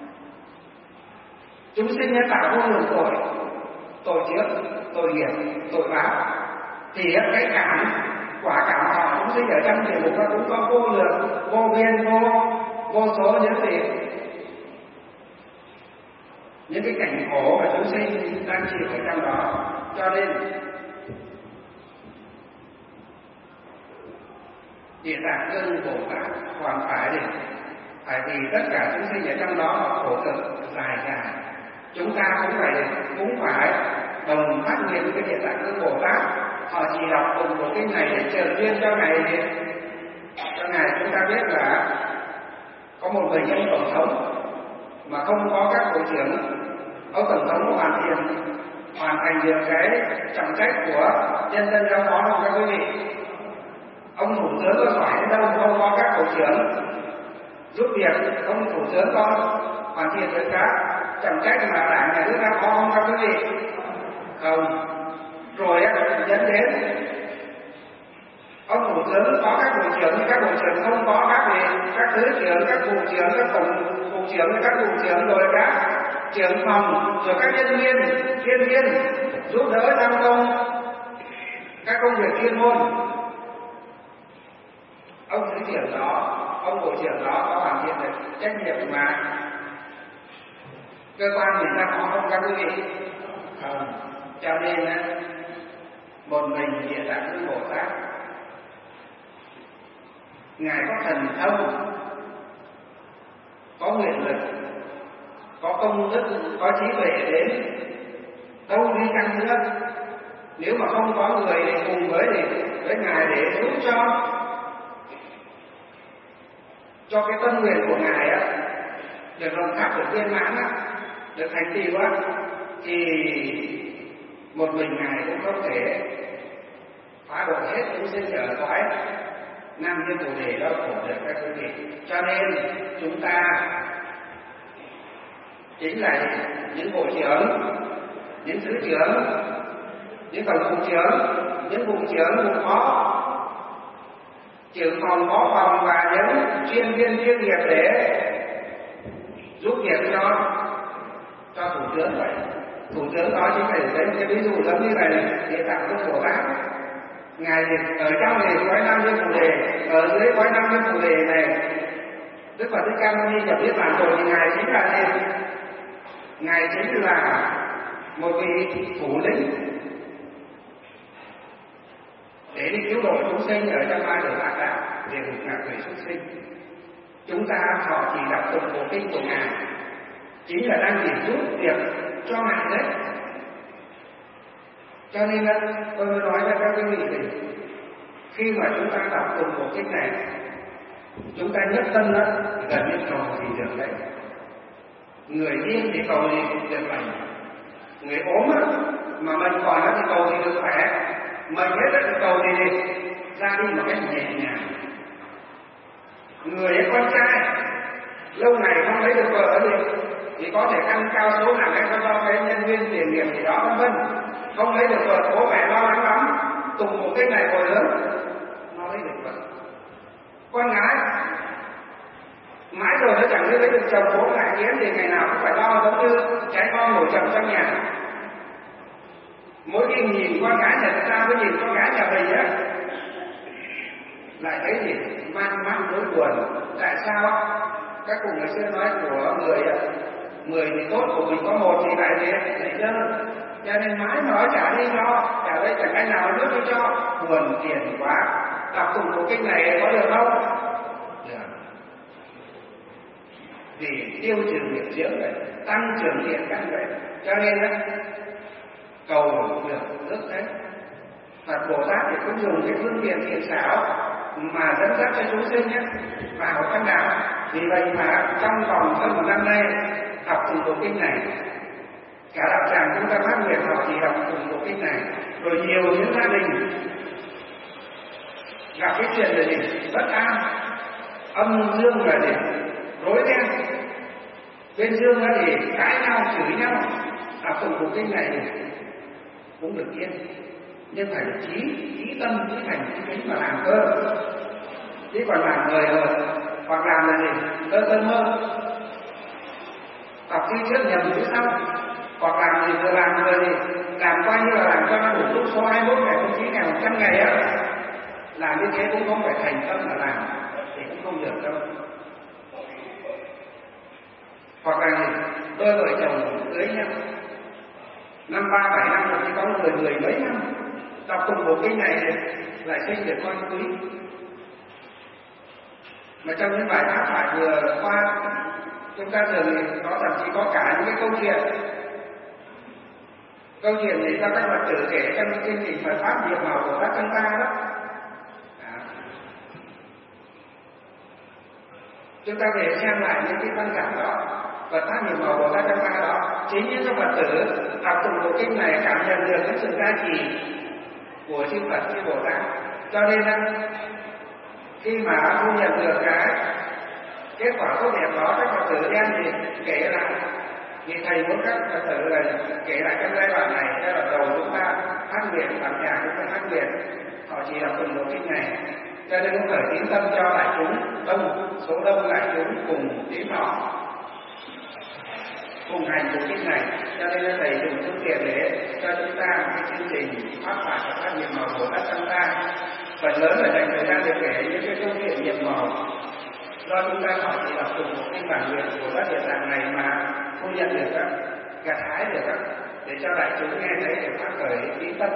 Chúng sinh đã tạo vô lượng tội, tội trước, tội nghiệp, tội báo, thì cái cảm quả cảm họ chúng sinh ở trong địa ngục nó cũng có vô lượng, vô biên, vô số những gì, những cái cảnh khổ mà chúng sinh đang chịu ở trong đó. Cho nên Địa Tạng Vương Bồ Tát còn phải vì tất cả chúng sinh ở trong đó họ khổ cực dài dài, chúng ta cũng phải đồng phát nguyện với Địa Tạng Vương Bồ Tát. Họ chỉ đọc cùng bộ kinh này để trợ duyên cho ngài. Chúng ta biết là có một người dân tổng thống mà không có các bộ trưởng, ông tổng thống hoàn thành được cái trọng trách của nhân dân giao phó không các quý vị? Ông thủ tướng có giỏi đến đâu không có các bộ trưởng giúp việc, ông thủ tướng có hoàn thiện được các trọng trách mà đảng nhà nước giao phó không các quý vị? Không. Rồi dẫn đến ông thủ tướng có các bộ trưởng, nhưng các bộ trưởng không có các thứ trưởng, các vụ trưởng, các tổng vụ trưởng, các vụ trưởng, rồi các trưởng phòng, rồi các nhân viên, chuyên viên giúp đỡ trong các công việc chuyên môn. Ông thứ trưởng đó, ông bộ trưởng đó có hoàn thiện được trách nhiệm mà cơ quan người ta có không các quý vị? Không. Cho nên một mình Địa Tạng Vương Bồ Tát ngài có thần thông, có nguyện lực, có công đức, có trí tuệ đến đâu đi chăng nữa, nếu mà không có người để cùng với ngài để giúp cho cái tâm nguyện của ngài được lòng tháp, được viên mãn được thành tựu thì một mình ngài cũng không thể phá độ hết chúng sinh ở cõi Nam Thiên Bồ Đề đau khổ được các quý vị. Cho nên chúng ta chính là những bộ trưởng, những thứ trưởng, những tổng vụ trưởng, những vụ trưởng, vụ phó, trưởng phòng, phó phòng và những chuyên viên chuyên nghiệp để giúp việc cho thủ tướng vậy. Thủ tướng đó chính là lấy một cái ví dụ giống như này, Địa Tạng Vương Bồ Tát ngài ở trong này cõi Nam Thiên Bồ Đề, ở dưới cõi Nam Thiên Bồ Đề này Đức Phật Thích Ca Mâu Ni nhập niết bàn rồi thì ngài chính là gì? Ngài chính là một vị thủ lĩnh để đi cứu độ chúng sinh ở trong 3 đường ác đạo, địa ngục, ngạ quỷ, súc sinh. Chúng ta họ chỉ đọc từng bộ kinh của ngài, chính là đang chỉ giúp việc cho ngài đấy. Cho nên tôi mới nói cho các quý vị thì khi mà chúng ta đọc từng bộ kinh này, chúng ta nhất tâm gần như cầu thì được đấy. Người điên thì cầu thì được lành, người ốm mà mình còn thì cầu thì được khỏe, mình hết thì cầu thì ra đi một cách nhẹ nhàng. Người con trai lâu ngày không lấy được vợ thì có thể ăn cao số nặng hay do cái nhân viên tiền nghiệp gì đó vân vân, không lấy được vợ bố mẹ lo lắng lắm, tùng một cái này hồi lớn nó lấy được vợ. Con gái mãi rồi nó chẳng lấy được chồng, bố mẹ kiếm thì ngày nào cũng phải lo, giống như trái con ngồi chồng trong nhà. Mỗi khi nhìn con gái nhà ta với nhìn con gái nhà mình lại thấy gì man man nỗi buồn. Tại sao các cụ ngày xưa nói của người thì tốt, của mình có một thì lại dơ, cho nên mãi nói trả đi trả đây chẳng cái nào nước cho buồn tiền quá. Đọc cùng bộ kinh này có được không? Được. Vì tiêu trừ nghiệp chướng vậy, tăng trưởng thiện căn vậy, cho nên cầu được nước đấy. Phật Bồ Tát thì cũng dùng cái phương tiện thiện xảo mà dẫn dắt cho chúng sinh nhé vào căn đạo. Vì vậy mà trong vòng hơn 1 năm nay học cùng bộ kinh này, cả đạo tràng chúng ta phát nguyện học chỉ học cùng bộ kinh này, rồi nhiều những gia đình gặp cái chuyện là gì bất an, âm dương là gì rối ren, bên dương là gì cãi nhau chửi nhau. Học cùng bộ kinh này cũng được yên, nhưng phải được trí tâm, trí thành, trí tính mà làm cơ. Chứ còn làm người rồi hoặc làm là gì cơ mơ, học đi trước nhầm phía sau, hoặc làm gì vừa làm vừa gì làm coi như là làm cho nó đủ lúc số 21 ngày, 09 ngày, 100 ngày á, làm như thế cũng không phải thành tâm mà làm thì cũng không được đâu. Hoặc là gì đôi vợ chồng cưới nhau năm 37 năm rồi, chỉ có người mấy năm đọc cùng bộ kinh này lại sinh được con quý. Mà trong những bài pháp thoại vừa qua chúng ta thường có thậm chí có cả những cái câu chuyện này do các Phật tử kể trong chương trình Phật pháp nhiệm màu của các chân ta đó. Chúng ta về xem lại những cái văn cảm đó, Phật pháp nhiệm màu của các chân ta đó, chính những các Phật tử học cùng bộ kinh này cảm nhận được cái sự gia trì của chư Phật chư Bồ Tát. Cho nên khi mà thu nhận được cái kết quả tốt đẹp đó, các Phật tử đem thì kể lại, vì thầy muốn các Phật tử là kể lại trong giai đoạn này, giai đoạn đầu chúng ta phát nguyện, làm nhà chúng ta phát nguyện, họ chỉ đọc cùng bộ kinh này, cho nên cũng phải tín tâm cho đại chúng số đông đại chúng cùng tín họ cùng hành bộ kinh này. Cho nên thầy dùng số tiền để cho chúng ta cái chương trình pháp thoại và phát nhiệm màu của các chúng ta. Phần lớn là dành thời gian để kể những cái câu chuyện nhiệm màu do chúng ta họ chỉ đọc cùng một cái bản nguyện của các địa tạng này mà không nhận được các gặt hái được các, để cho đại chúng nghe thấy để phát khởi ý tâm.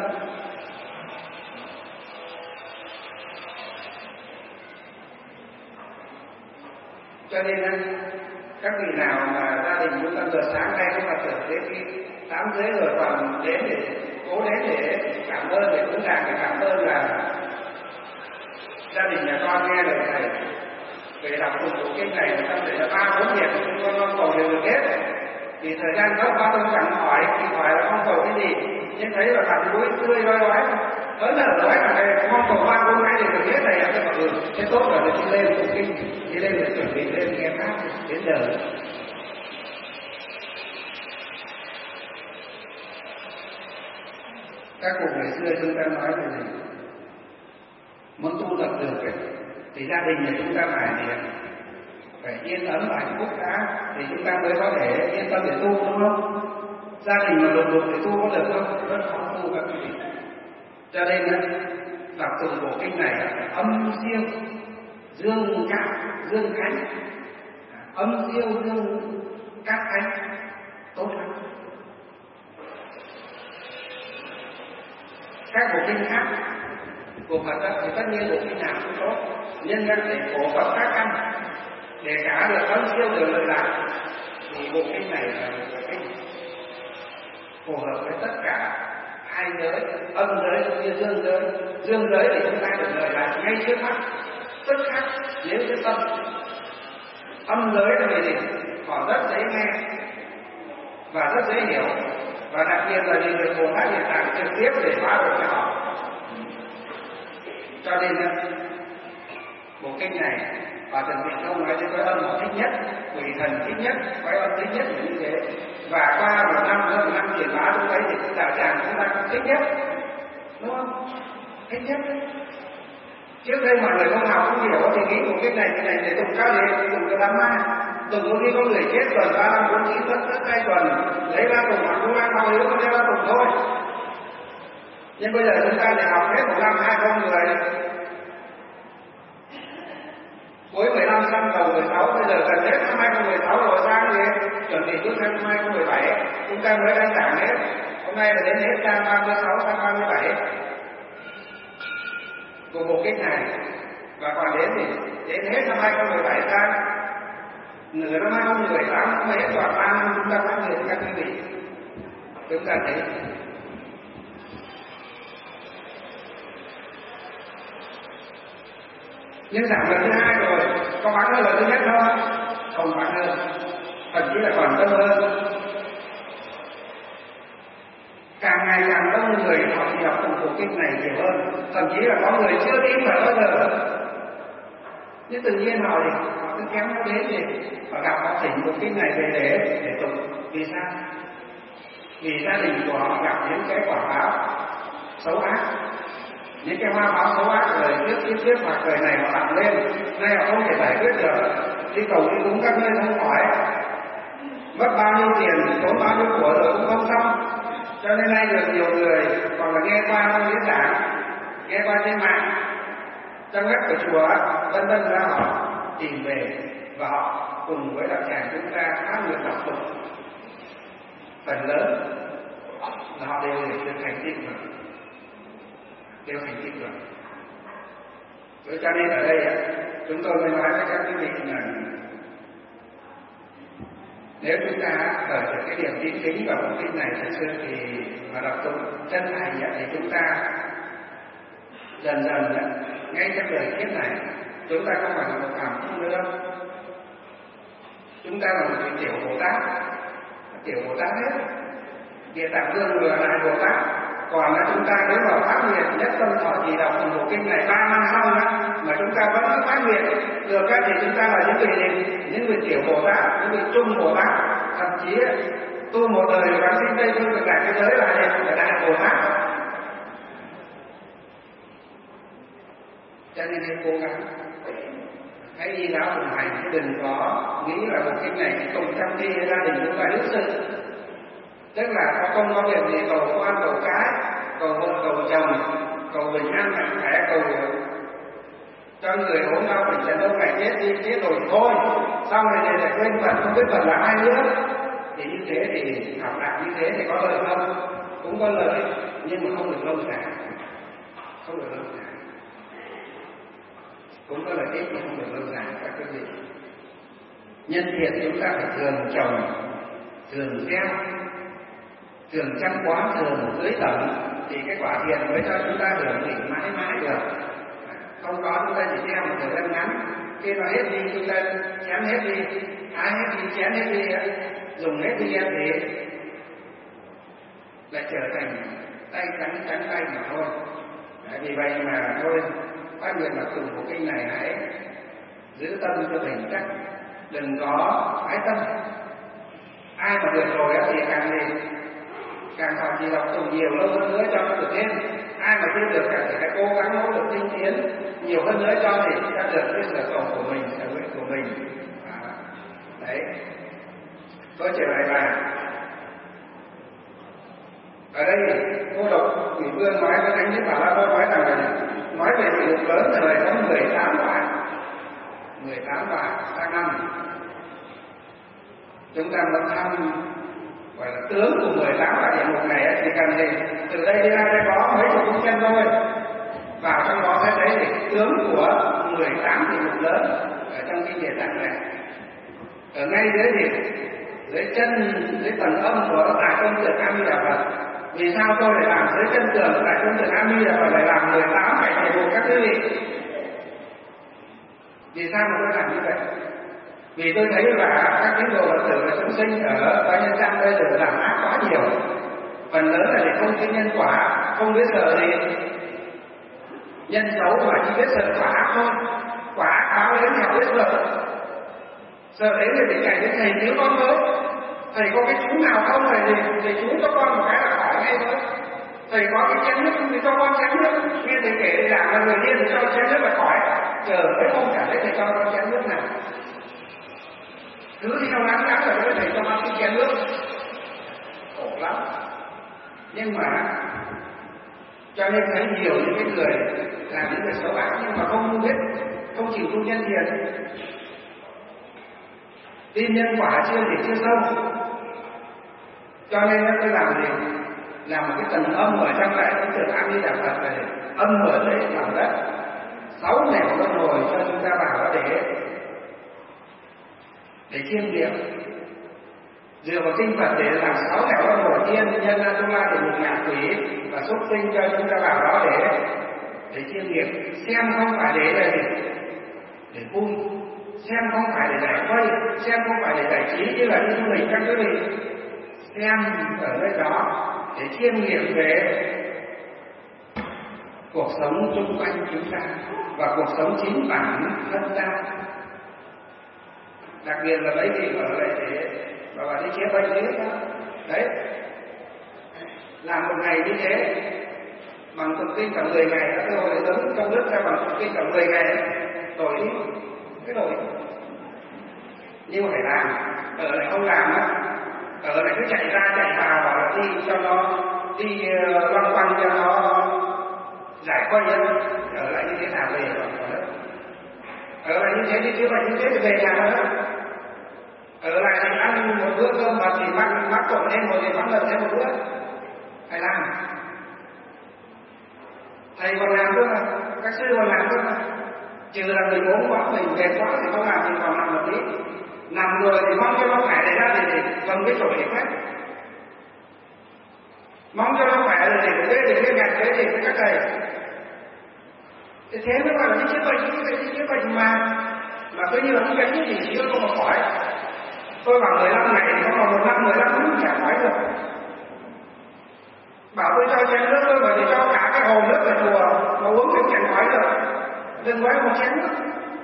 Cho nên các vị nào mà gia đình chúng ta vừa sáng nay chúng ta tưởng đến khi 8 rưỡi rồi còn đến để cố đến để cảm ơn, để cũng làm để cảm ơn là gia đình nhà con nghe lời thầy về đọc cùng bộ kinh này, trong đấy là 3-4 việc chúng con cầu đều được hết. Thì thời gian gấp ba tôi chẳng hỏi là không cầu cái gì, nhưng thấy là mặt mũi tươi rói rói, tới là nói là đây không cầu 3-4 cái gì được hết này, tôi bảo thế tốt rồi, để đi lên bộ kinh, đi lên để chuẩn bị lên nghe pháp đến giờ. Các cụ ngày xưa chúng ta nói là gì? Muốn tu tập được thì gia đình này chúng ta phải yên ấm và hạnh phúc đã, thì chúng ta mới có thể yên tâm để tu, đúng không? Gia đình mà đột để tu có được không? Rất khó tu các vị. Cho nên đọc từng bộ kinh này âm siêu dương khánh, âm siêu dương các khánh tốt lắm. Các bộ kinh khác của Phật thì tất nhiên bộ kinh nào cũng tốt, nhưng để phổ cập các căn để cả được âm siêu được lợi lạc thì bộ kinh này là bộ kinh phù hợp với tất cả hai giới, âm giới cũng như dương giới. Dương giới thì chúng ta được lợi lạc ngay trước mắt, tức khắc nếu cái tâm. Âm giới là gì? Họ rất dễ nghe và rất dễ hiểu, và đặc biệt là vì được Bồ Tát Địa Tạng trực tiếp để phá được cho họ. Cho nên bộ kinh này và Trần Vị Thông nói đến cái âm họ thích nhất, quỷ thần thích nhất, cái âm thích nhất là như thế. Và qua hơn một năm truyền bá chúng thấy thì đạo tràng chúng ta cũng thích nhất, đúng không? Thích nhất. Trước đây mọi người không học không hiểu thì nghĩ bộ kinh này để tụng cao để tụng cái đám ma. Tụng có khi có người chết tuần 35, 49, tất 2 tuần lấy ra tụng mà cũng ăn bao nhiêu có ra tụng thôi. Nhưng bây giờ chúng ta để học hết 1 năm 20 người, cuối 15 sang đầu 16, bây giờ gần hết năm 2016 rồi sang gì? Chuẩn bị trước năm 2017, chúng ta mới đánh giảng hết. Hôm nay là đến hết sang 36, sang 37 của bộ kinh này, và còn đến thì đến hết năm 2017 sang nửa năm 2018 mới hết toàn 3 năm chúng ta phát hiện các quý vị. Chúng ta thấy Nhưng giảm lần thứ hai rồi, có vắng hơn lần thứ nhất không? Không vắng hơn, thậm chí là còn đông hơn. Càng ngày càng đông người họ đi đọc cùng bộ kinh này nhiều hơn, thậm chí là có người chưa tin phải bao giờ. Nhưng tự nhiên họ cứ kéo nó đến thì họ gặp họ chỉnh bộ kinh này về để tụng. Vì sao? Vì gia đình của họ gặp những cái quả báo xấu ác, những cái hoa báo xấu ác rồi tiếp hoặc đời này họ tặng lên, nay họ không thể giải quyết được, đi cầu đi cúng các nơi không khỏi, mất bao nhiêu tiền, tốn bao nhiêu của rồi cũng không xong. Cho nên nay được nhiều người hoặc là nghe qua trong diễn giảng, nghe qua trên mạng, trong web của chùa, vân vân ra họ tìm về và họ cùng với đạo tràng chúng ta phát nguyện đọc tụng. Phần lớn là họ đều được thành tựu rồi, đều thành tựu rồi. Vậy cho nên ở đây chúng tôi mới nói với các quý vị là nếu chúng ta khởi được cái điểm tin kính vào bộ kinh này thật sự thì mà đọc tụng chân thành thì chúng ta dần dần ngay trong đời kiếp này chúng ta không phải là một phàm phu nữa đâu, chúng ta là một vị tiểu Bồ Tát hết. Địa Tạng Vương vừa là Bồ Tát, còn là chúng ta nếu mà phát nguyện nhất tâm thọ trì đọc từng bộ kinh này 3 năm sau mà chúng ta vẫn cứ phát nguyện được các thì chúng ta là những vị tiểu Bồ Tát, những vị trung Bồ Tát, thậm chí tu một đời rồi vãng sinh Tây phương cực lạc thế giới là đại Bồ Tát. Cho nên hãy cố gắng, hãy đi giáo cùng hành, chứ đừng có nghĩ là bộ kinh này chỉ cùng trong khi gia đình chúng ta đức sự, tức là có công có việc gì cầu con cầu cái, cầu vợ cầu chồng, cầu bình an mạnh khỏe, cầu cho người ốm đau bệnh tật lâu ngày chết rồi thôi, xong rồi để quên Phật, không biết Phật là ai nữa. Thì như thế thì học đạo như thế thì có lợi không? Cũng có lợi, nhưng mà không được lâu dài, không được lâu dài. Cũng có lợi ích nhưng không được lâu dài các quý vị. Nhân thiện chúng ta phải thường trồng, thường gieo, thường chăm bón, thường tưới tẩm thì cái quả thiện mới cho chúng ta hưởng thụ mãi mãi được. Không có chúng ta chỉ gieo một thời gian ngắn, khi nó hết đi chúng ta chém hết đi, ai hết đi chém hết đi, dùng hết đi em thì lại trở thành tay trắng tay mà thôi. Vì vậy mà thôi, phát nguyện là từng bộ kinh này hãy giữ tâm cho bền chắc, đừng có ái tâm. Ai mà được rồi thì càng học gì đọc tụng nhiều lâu hơn nữa cho nó được thêm. Ai mà chưa được thì hãy cố gắng nỗ lực tinh tiến nhiều hơn nữa cho thì chúng ta được cái sở cầu của mình, sở nguyện của mình. Đấy. Tôi trở lại bài. Ở đây cô độc Quỷ Vương nói với Thánh Nhất Bà La Môn nói rằng là nói về thị lực lớn là đời có 18 đoạn sang năm. Chúng ta muốn thăm gọi là tướng của 18 đoạn địa ngục này thì cần gì? Từ đây đi ra sẽ có mấy chục công chân thôi. Vào trong đó sẽ thấy thì tướng của 18 địa ngục lớn ở trong kinh Địa Tạng này. Ở ngay dưới chân, dưới tầng âm của Đại Công Tử A Di Đà Phật. Vì sao tôi lại làm dưới chân tường Đại Công Tử A Di Đà Phật lại làm 18 cảnh địa ngục các quý vị? Vì sao mà tôi làm như vậy? Vì tôi thấy là các tín đồ Phật tử và chúng sinh ở Tây Nhân Trang bây giờ làm ác quá nhiều. Phần lớn là để không tin nhân quả, không biết sợ gì. Nhân xấu mà chỉ biết sợ quả ác thôi. Quả ác báo đến họ biết sợ. Sợ đến người bị cảnh đến thầy thiếu con mới. Thầy có cái chú nào không thầy chú cho con một cái là khỏi ngay thôi. Thầy có cái chén nước thì cho con chén nước. Nghe thầy kể thì là người điên thì cho chén nước là khỏi. Chờ mấy không trả thấy thầy cho con chén nước nào. Cứ theo ngắn rồi thầy cho con cái chén nước. Khổ lắm. Nhưng mà cho nên thấy nhiều những cái người là những người xấu ác nhưng mà không biết, không chịu tu nhân thiện. Tin nhân quả chưa thì chưa sâu. Cho nên nó tôi làm gì? Làm một cái tầng âm ở trong Đại Công Tử A Di Đà Phật này, âm ở đây lòng đất, 6 nẻo luân hồi cho chúng ta vào đó để chiêm nghiệm. Dựa vào kinh Phật để làm 6 nẻo luân hồi tiên, nhân Atula để một ngạ quỷ và súc sinh cho chúng ta vào đó để chiêm nghiệm, xem không phải để là gì? để vui, xem không phải để giải khuây, xem không phải để giải trí như là đi du lịch các quý vị, xem ở nơi đó để chiêm nghiệm về cuộc sống xung quanh chúng ta và cuộc sống chính bản thân ta. Đặc biệt là mấy vị ở lại để và đi chữa bệnh đấy, đấy, làm một ngày như thế bằng tụng kinh cả 10 ngày, các rồi giống trong nước ra bằng tụng kinh cả 10 ngày, đổi đi cái đổi, nhưng mà phải làm, ở lại không làm á, ở lại cứ chạy ra chạy vào bảo là đi cho nó đi loanh quanh cho nó giải khuây á, ở lại như thế nào về ở lại như thế đi chữa bệnh như thế thì về nhà nữa, ở lại thì ăn một bữa cơm mà chỉ mắc trộn lên một thì mắc lần thêm một bữa, phải làm. Thầy còn làm cơ mà, các sư còn làm cơ mà, trừ là mình ốm quá, mình mệt quá thì không làm, mình còn nằm một tí, nằm rồi thì mong cho nó khỏe để ra để cầm cái chổi để quét, mong cho nó khỏe rồi để cái gạch thế thì các thầy, thế mới gọi là đi chữa bệnh mà cứ như là không gánh gì chỉ không mà khỏi. Tôi bảo 15 ngày thì không còn 1 năm 15 phút chả khỏi được. Bảo tôi cho chén nước tôi bởi vì cho cả cái hồ nước ở chùa mà uống thì chẳng khỏi được, đừng gói một chén nước.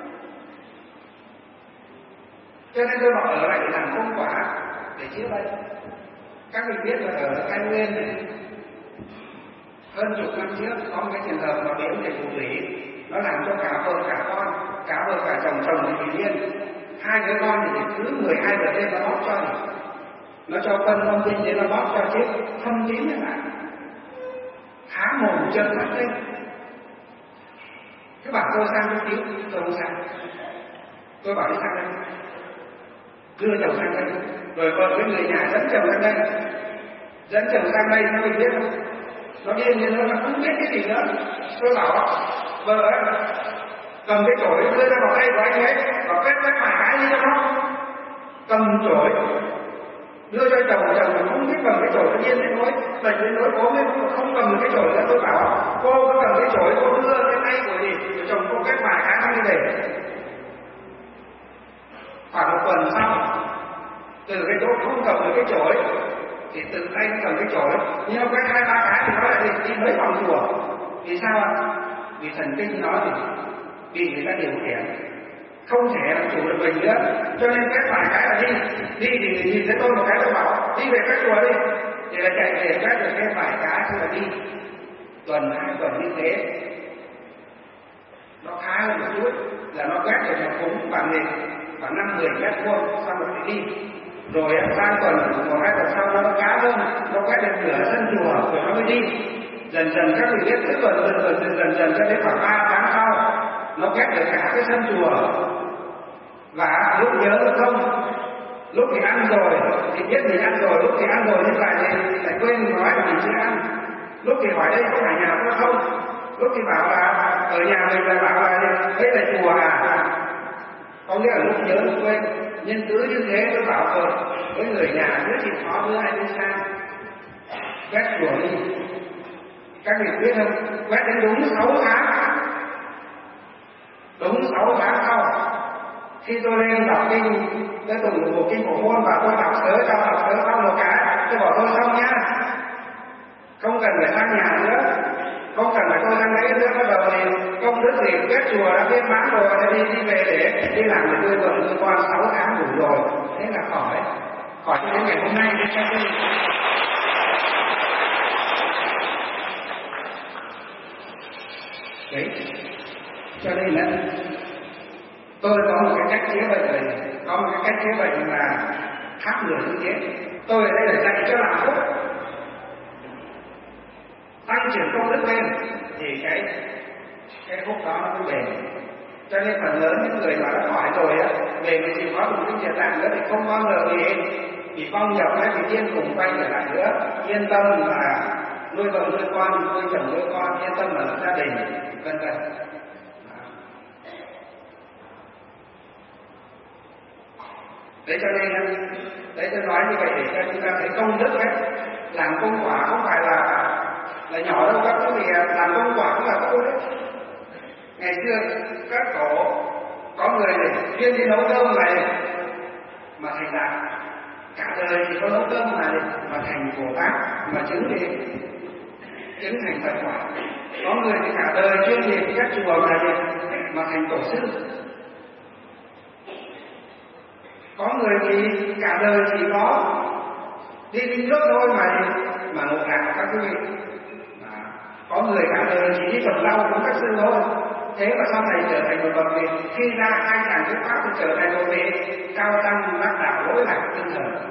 Cho nên tôi bảo ở lại để làm công quả để chữa bệnh. Các vị biết là ở Thái Nguyên này, hơn chục năm trước có một cái trường hợp mà béo thầy phù thủy, nó làm cho cả vợ cả con, cả vợ cả chồng thì bị điên, 2 đứa con thì cứ 12 giờ đêm nó bóp cho này, nó cho phân thông tin để nó bóp cho chết thâm tím như vậy, há mồm chân mắt lên. Cứ bảo tôi sang tôi cứu, tôi không sang. Tôi bảo đi sang đây, đưa chồng sang đây, rồi vợ với người nhà dẫn chồng sang đây, dẫn chồng sang đây nó mình biết không? Nó điên nên nó không biết cái gì nữa. Tôi bảo vợ ấy, cầm cái chổi đưa ra vào tay của anh ấy và quét vài cái đi cho nó, cầm chổi đưa cho chồng nó không biết cầm cái chổi, nó điên đến nỗi bệnh đến nỗi ốm không cầm được cái chổi nữa. Tôi bảo cô cứ cầm cái chổi, cô đưa cái tay của gì chồng cô quét vài cái nó đi về. Khoảng 1 tuần sau, từ cái chỗ không cầm được cái chổi thì từ tay cầm cái chổi, nhưng mà quét 2-3 cái thì nó lại đi mấy vòng chùa. Vì sao ạ? Vì thần kinh nó thì bị người ta điều khiển, không thể làm chủ được mình nữa, cho nên quét vài cái là đi thì nhìn thấy tôi một cái tôi bảo đi về quét chùa đi, thì là chạy về quét được cái vài cái thì là đi. Tuần 2 tuần như thế, nó khá hơn một chút là nó quét được nhà cúng bằng 5-10 mét vuông, xong rồi thì đi. Rồi sang tuần 1-2 tuần sau nó cá hơn, nó quét được nửa sân chùa rồi nó mới đi. Dần dần các vị biết cứ dần cho đến khoảng 3 tháng sau nó quét được cả cái sân chùa. Và lúc nhớ không, lúc thì ăn rồi thì biết mình ăn rồi, lúc thì ăn rồi nhưng lại quên nói là mình chưa ăn. Lúc thì hỏi đây có phải nhà tôi không, lúc thì bảo là ở nhà mình là bảo là đây là chùa à, có nghĩa là lúc nhớ lúc quên. Nhưng cứ như thế tôi bảo với người nhà đứa thì khó đứa ai đi sang quét chùa đi. Các vị biết không, quét đến đúng 6 tháng, đúng 6 tháng sau khi tôi lên đọc kinh cái tụng một kinh Phổ Môn và tôi đọc sớ xong một cái tôi bảo tôi xong nhá, không cần phải sang nhà nữa, không cần phải tôi sang đấy nữa. Bắt đầu thì công đức thì quét chùa đã viên mãn rồi, đi về để đi làm để nuôi vợ nuôi con 6 tháng đủ rồi, thế là khỏi cho đến ngày hôm nay. Đấy, cho nên là tôi có một cái cách chữa bệnh này, có một cái cách chữa bệnh mà khác người như thế. Tôi ở đây là dạy cho làm thuốc, tăng trưởng công đức lên thì cái thuốc đó nó mới bền. Cho nên phần lớn những người mà đã khỏi rồi á, về mình chỉ có một cái địa tạng nữa thì không bao giờ bị phong nhập hay bị điên cùng quay trở lại nữa. Yên tâm là nuôi vợ nuôi con, nuôi chồng nuôi con, yên tâm là lập gia đình, vân vân. Đấy cho nên đấy tôi nói như vậy để cho chúng ta thấy công đức ấy, làm công quả không phải là nhỏ đâu các quý vị, làm công quả cũng là công đức. Ngày xưa các tổ Có người này chuyên đi nấu cơm này mà thành đạt, cả đời thì có nấu cơm mà thành Bồ Tát, mà chứng thành Phật quả. Có người thì cả đời chuyên nghiệp các chùa mà thành tổ sư. Có người thì cả đời chỉ có đi nước thôi mà ngộ đạo các quý vị. Có người cả đời chỉ đi trồng rau cũng các sư thôi. Thế mà sau này trở thành một bậc vị, khi ra hai hàng thuyết pháp thì trở thành một vị cao tăng đắc đạo lỗi lạc tinh thần.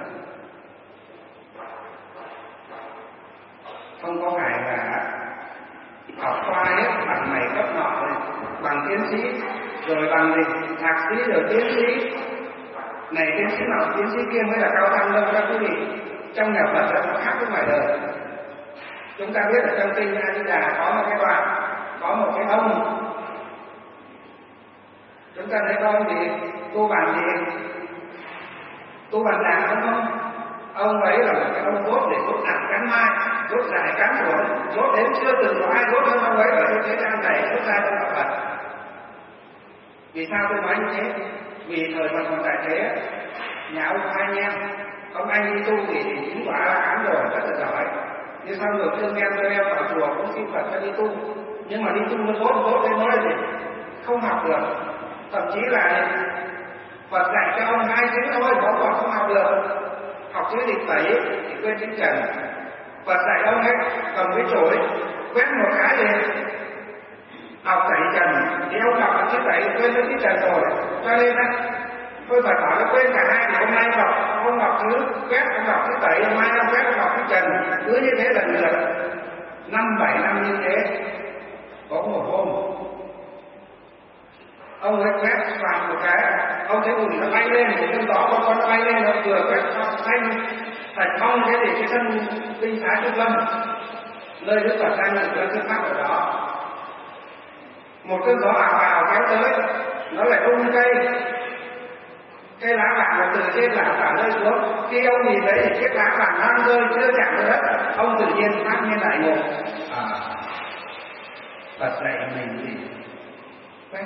Không có phải là học khoa hết bằng này cấp nọ, bằng tiến sĩ, rồi bằng thạc sĩ, rồi tiến sĩ. Này tiến sĩ nào tiến sĩ kia mới là cao tăng đâu các quý vị. Trong nhà Phật nó khác với ngoài đời. Chúng ta biết ở trong kinh A Di Đà có một cái đoạn, có một cái ông, chúng ta thấy có ông gì tu bàn đàn không? Ông ấy là một cái ông đốt để đốt nặng cắn mai, đốt dài cắn xuống, đốt đến chưa từng có ai đốt hơn ông ấy ở trên thế gian này, đốt ra trong đạo Phật. Vì sao tôi nói như thế? Vì thời Phật còn tại thế, nhà ông hai anh em, ông anh đi tu thì chính quả là án rồi, rất là giỏi. Nhưng sau rồi thương em cho em vào chùa cũng xin Phật cho đi tu. Nhưng mà đi tu nó tốt đến nỗi gì? Không học được. Thậm chí là Phật dạy cho ông 2 chữ thôi, nó còn không học được. Học chữ địch tẩy thì quên chữ trần. Phật dạy ông ấy cầm cái chổi quét một cái lên, học tẩy trần thì ông đọc chữ tẩy quên chữ trần rồi. Cho nên á, tôi phải bảo nó quên cả hai. Thì hôm nay không đọc chữ quét, không đọc chữ tẩy, hôm mai không quét, không đọc chữ trần, cứ như thế lần lượt 5-7 năm như thế. Có một hôm ông ấy quét soạn một cái, ông thấy bùn nó bay lên, một cơn gió con nó bay lên, nó vừa quét xanh thành phong thế thì cái sân tinh thái Trung Lâm nơi Đức Phật đang là cái pháp ở đó. Một cơn gió ảo ảo kéo tới, nó lại rung cây lá vàng từ trên là cả rơi xuống. Khi ông nhìn thấy thì chiếc lá vàng đang rơi chưa chạm tới đất, ông tự nhiên phát nhiên lại ngộ. Phật dạy mình thì quét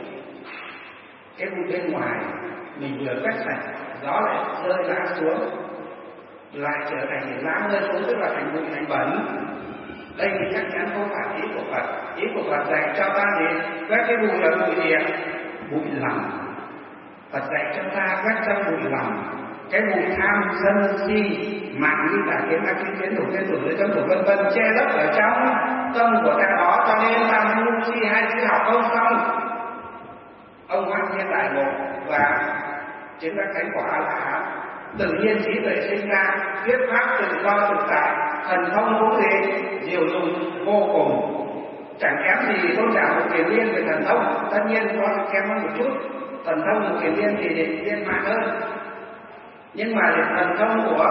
cái bụi bên ngoài mình vừa quét sạch, gió lại rơi lá xuống, lại trở thành lá rơi xuống, tức là thành bụi, thành bẩn. Đây thì chắc chắn không phải ý của Phật. Ý của Phật dạy cho ta thì quét cái bụi là bụi gì? Bụi lầm. Phật dạy cho ta quét trong bụi lầm, cái bụi tham sân si mạng như là kiến kiến thủ vân vân che lấp ở trong tâm của ta đó. Cho nên ta ngu si hay si học không xong, ông phát hiện đại ngộ và chứng đắc thánh quả là tự nhiên trí tuệ sinh ra, thuyết pháp tự do tự tại, thần thông cũng gì diệu dụng vô cùng. Chẳng kém gì tôn giả Mục Kiền Liên về thần thông, tất nhiên có kém hơn một chút. Thần thông Mục Kiền Liên thì viên mãn hơn, nhưng mà thần thông của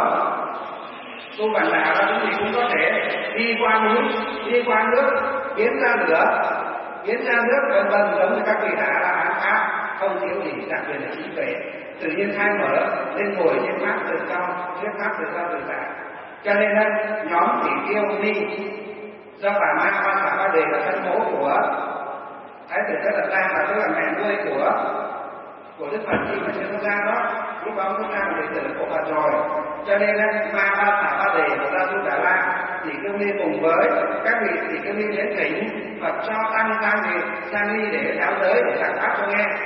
Tu Bản Đà là cũng gì cũng có thể đi qua núi, đi qua nước, biến ra lửa, biến ra nước, vân vân, giống như các vị đã là khác, không thiếu gì, đặc biệt là trí tuệ tự nhiên khai mở lên ngồi trên pháp tự do, thuyết pháp tự do tự tại. Cho nên nhóm chỉ tiêu đi do bà Ma Quan Xả Ba Đề là thân mẫu của Thái tử Tất Đạt Đa, và tức là mẹ nuôi của Đức Phật khi mà chưa có ra đó, lúc đó có ra một đệ tử của Phật rồi. Cho nên Ma Quan Xả Ba Đề của Gia Du Đà La thì cứ đi cùng với các vị thì cứ đi đến thỉnh Phật cho tăng sang đi để giáo giới để giảng pháp cho nghe.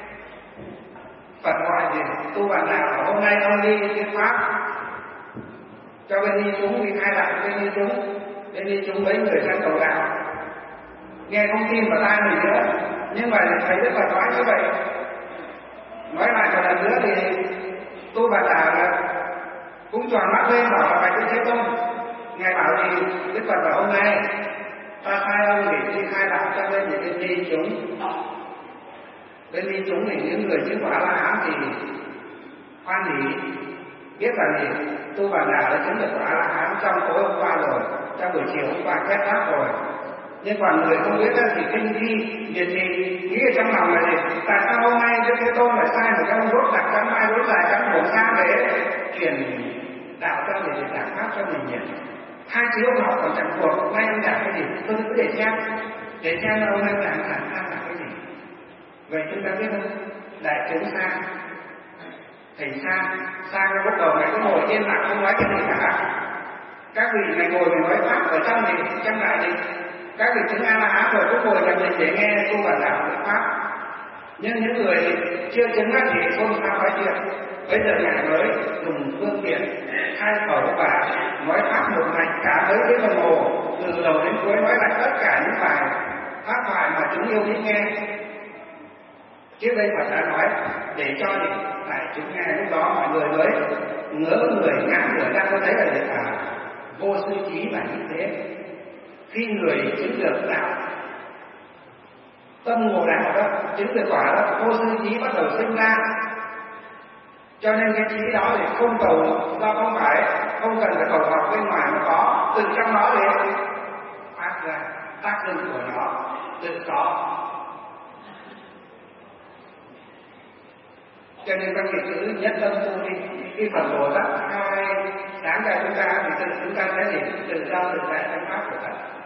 Phật gọi gì Tu Bản Đà hôm nay ông đi thuyết pháp cho bên đi chúng, đi khai đạo bên đi chúng mấy người sang cầu đạo, nghe không tin vào tai mình nữa. Nhưng mà thầy Đức Phật nói như vậy, nói lại một lần nữa thì Tu Bản Đà cũng tròn mắt lên bảo là Bạch Thế Tôn. Ngài bảo thì Đức Phật bảo hôm nay ta sai ông để đi khai đạo cho bên đi chúng. Bên đi chúng thì những người chứng quả La Hán thì hoan hỉ, biết là gì Tu Bản Đà đã chứng được quả La Hán trong tối hôm qua rồi, trong buổi chiều hôm qua khép pháp rồi. Nhưng còn người không biết thì kinh thi việc gì nghĩ ở trong lòng là gì? Tại sao hôm nay Đức Thế Tôn lại sai một cái ông đốt đặt cắn mai đốt dài cắn bổn sang để truyền đạo cho người giảng pháp cho mình nhỉ? 2 chữ ông học còn chẳng thuộc, nay ông giảng cái gì? Tôi cứ để xem là ông nay giảng cái gì. Vậy chúng ta biết không? Đại chúng sang, thầy sang lúc đầu này có ngồi yên lặng không nói cái gì cả. Các vị này ngồi nói pháp ở trong này trong đại định, các vị chứng A La Hán rồi cũng ngồi nhập định để nghe cô và giảng được pháp. Nhưng những người chưa chứng á thì không sao nói chuyện. Bây giờ ngài mới dùng phương tiện hai khẩu và nói pháp một mạch cả mấy cái đồng hồ, từ đầu đến cuối nói lại tất cả những bài pháp thoại mà chúng yêu thích nghe. Trước đây Phật đã nói để cho đại chúng nghe, lúc đó mọi người mới ngỡ người ngã người ra có thấy là để cả vô sư trí là như thế. Khi người chứng được đạo tâm ngộ đạo đó, chứng được quả đó, vô sư trí bắt đầu sinh ra. Cho nên cái trí đó thì không cầu do không phải không cần phải cầu học bên ngoài, nó có từ trong nó để phát ra tác dụng của nó tự có. Cho nên các vị cứ nhất tâm tu đi. Khi Phật Bồ Tát khai sáng ra chúng ta thì tự chúng ta sẽ gì? Tự do tự tại trong pháp của Phật.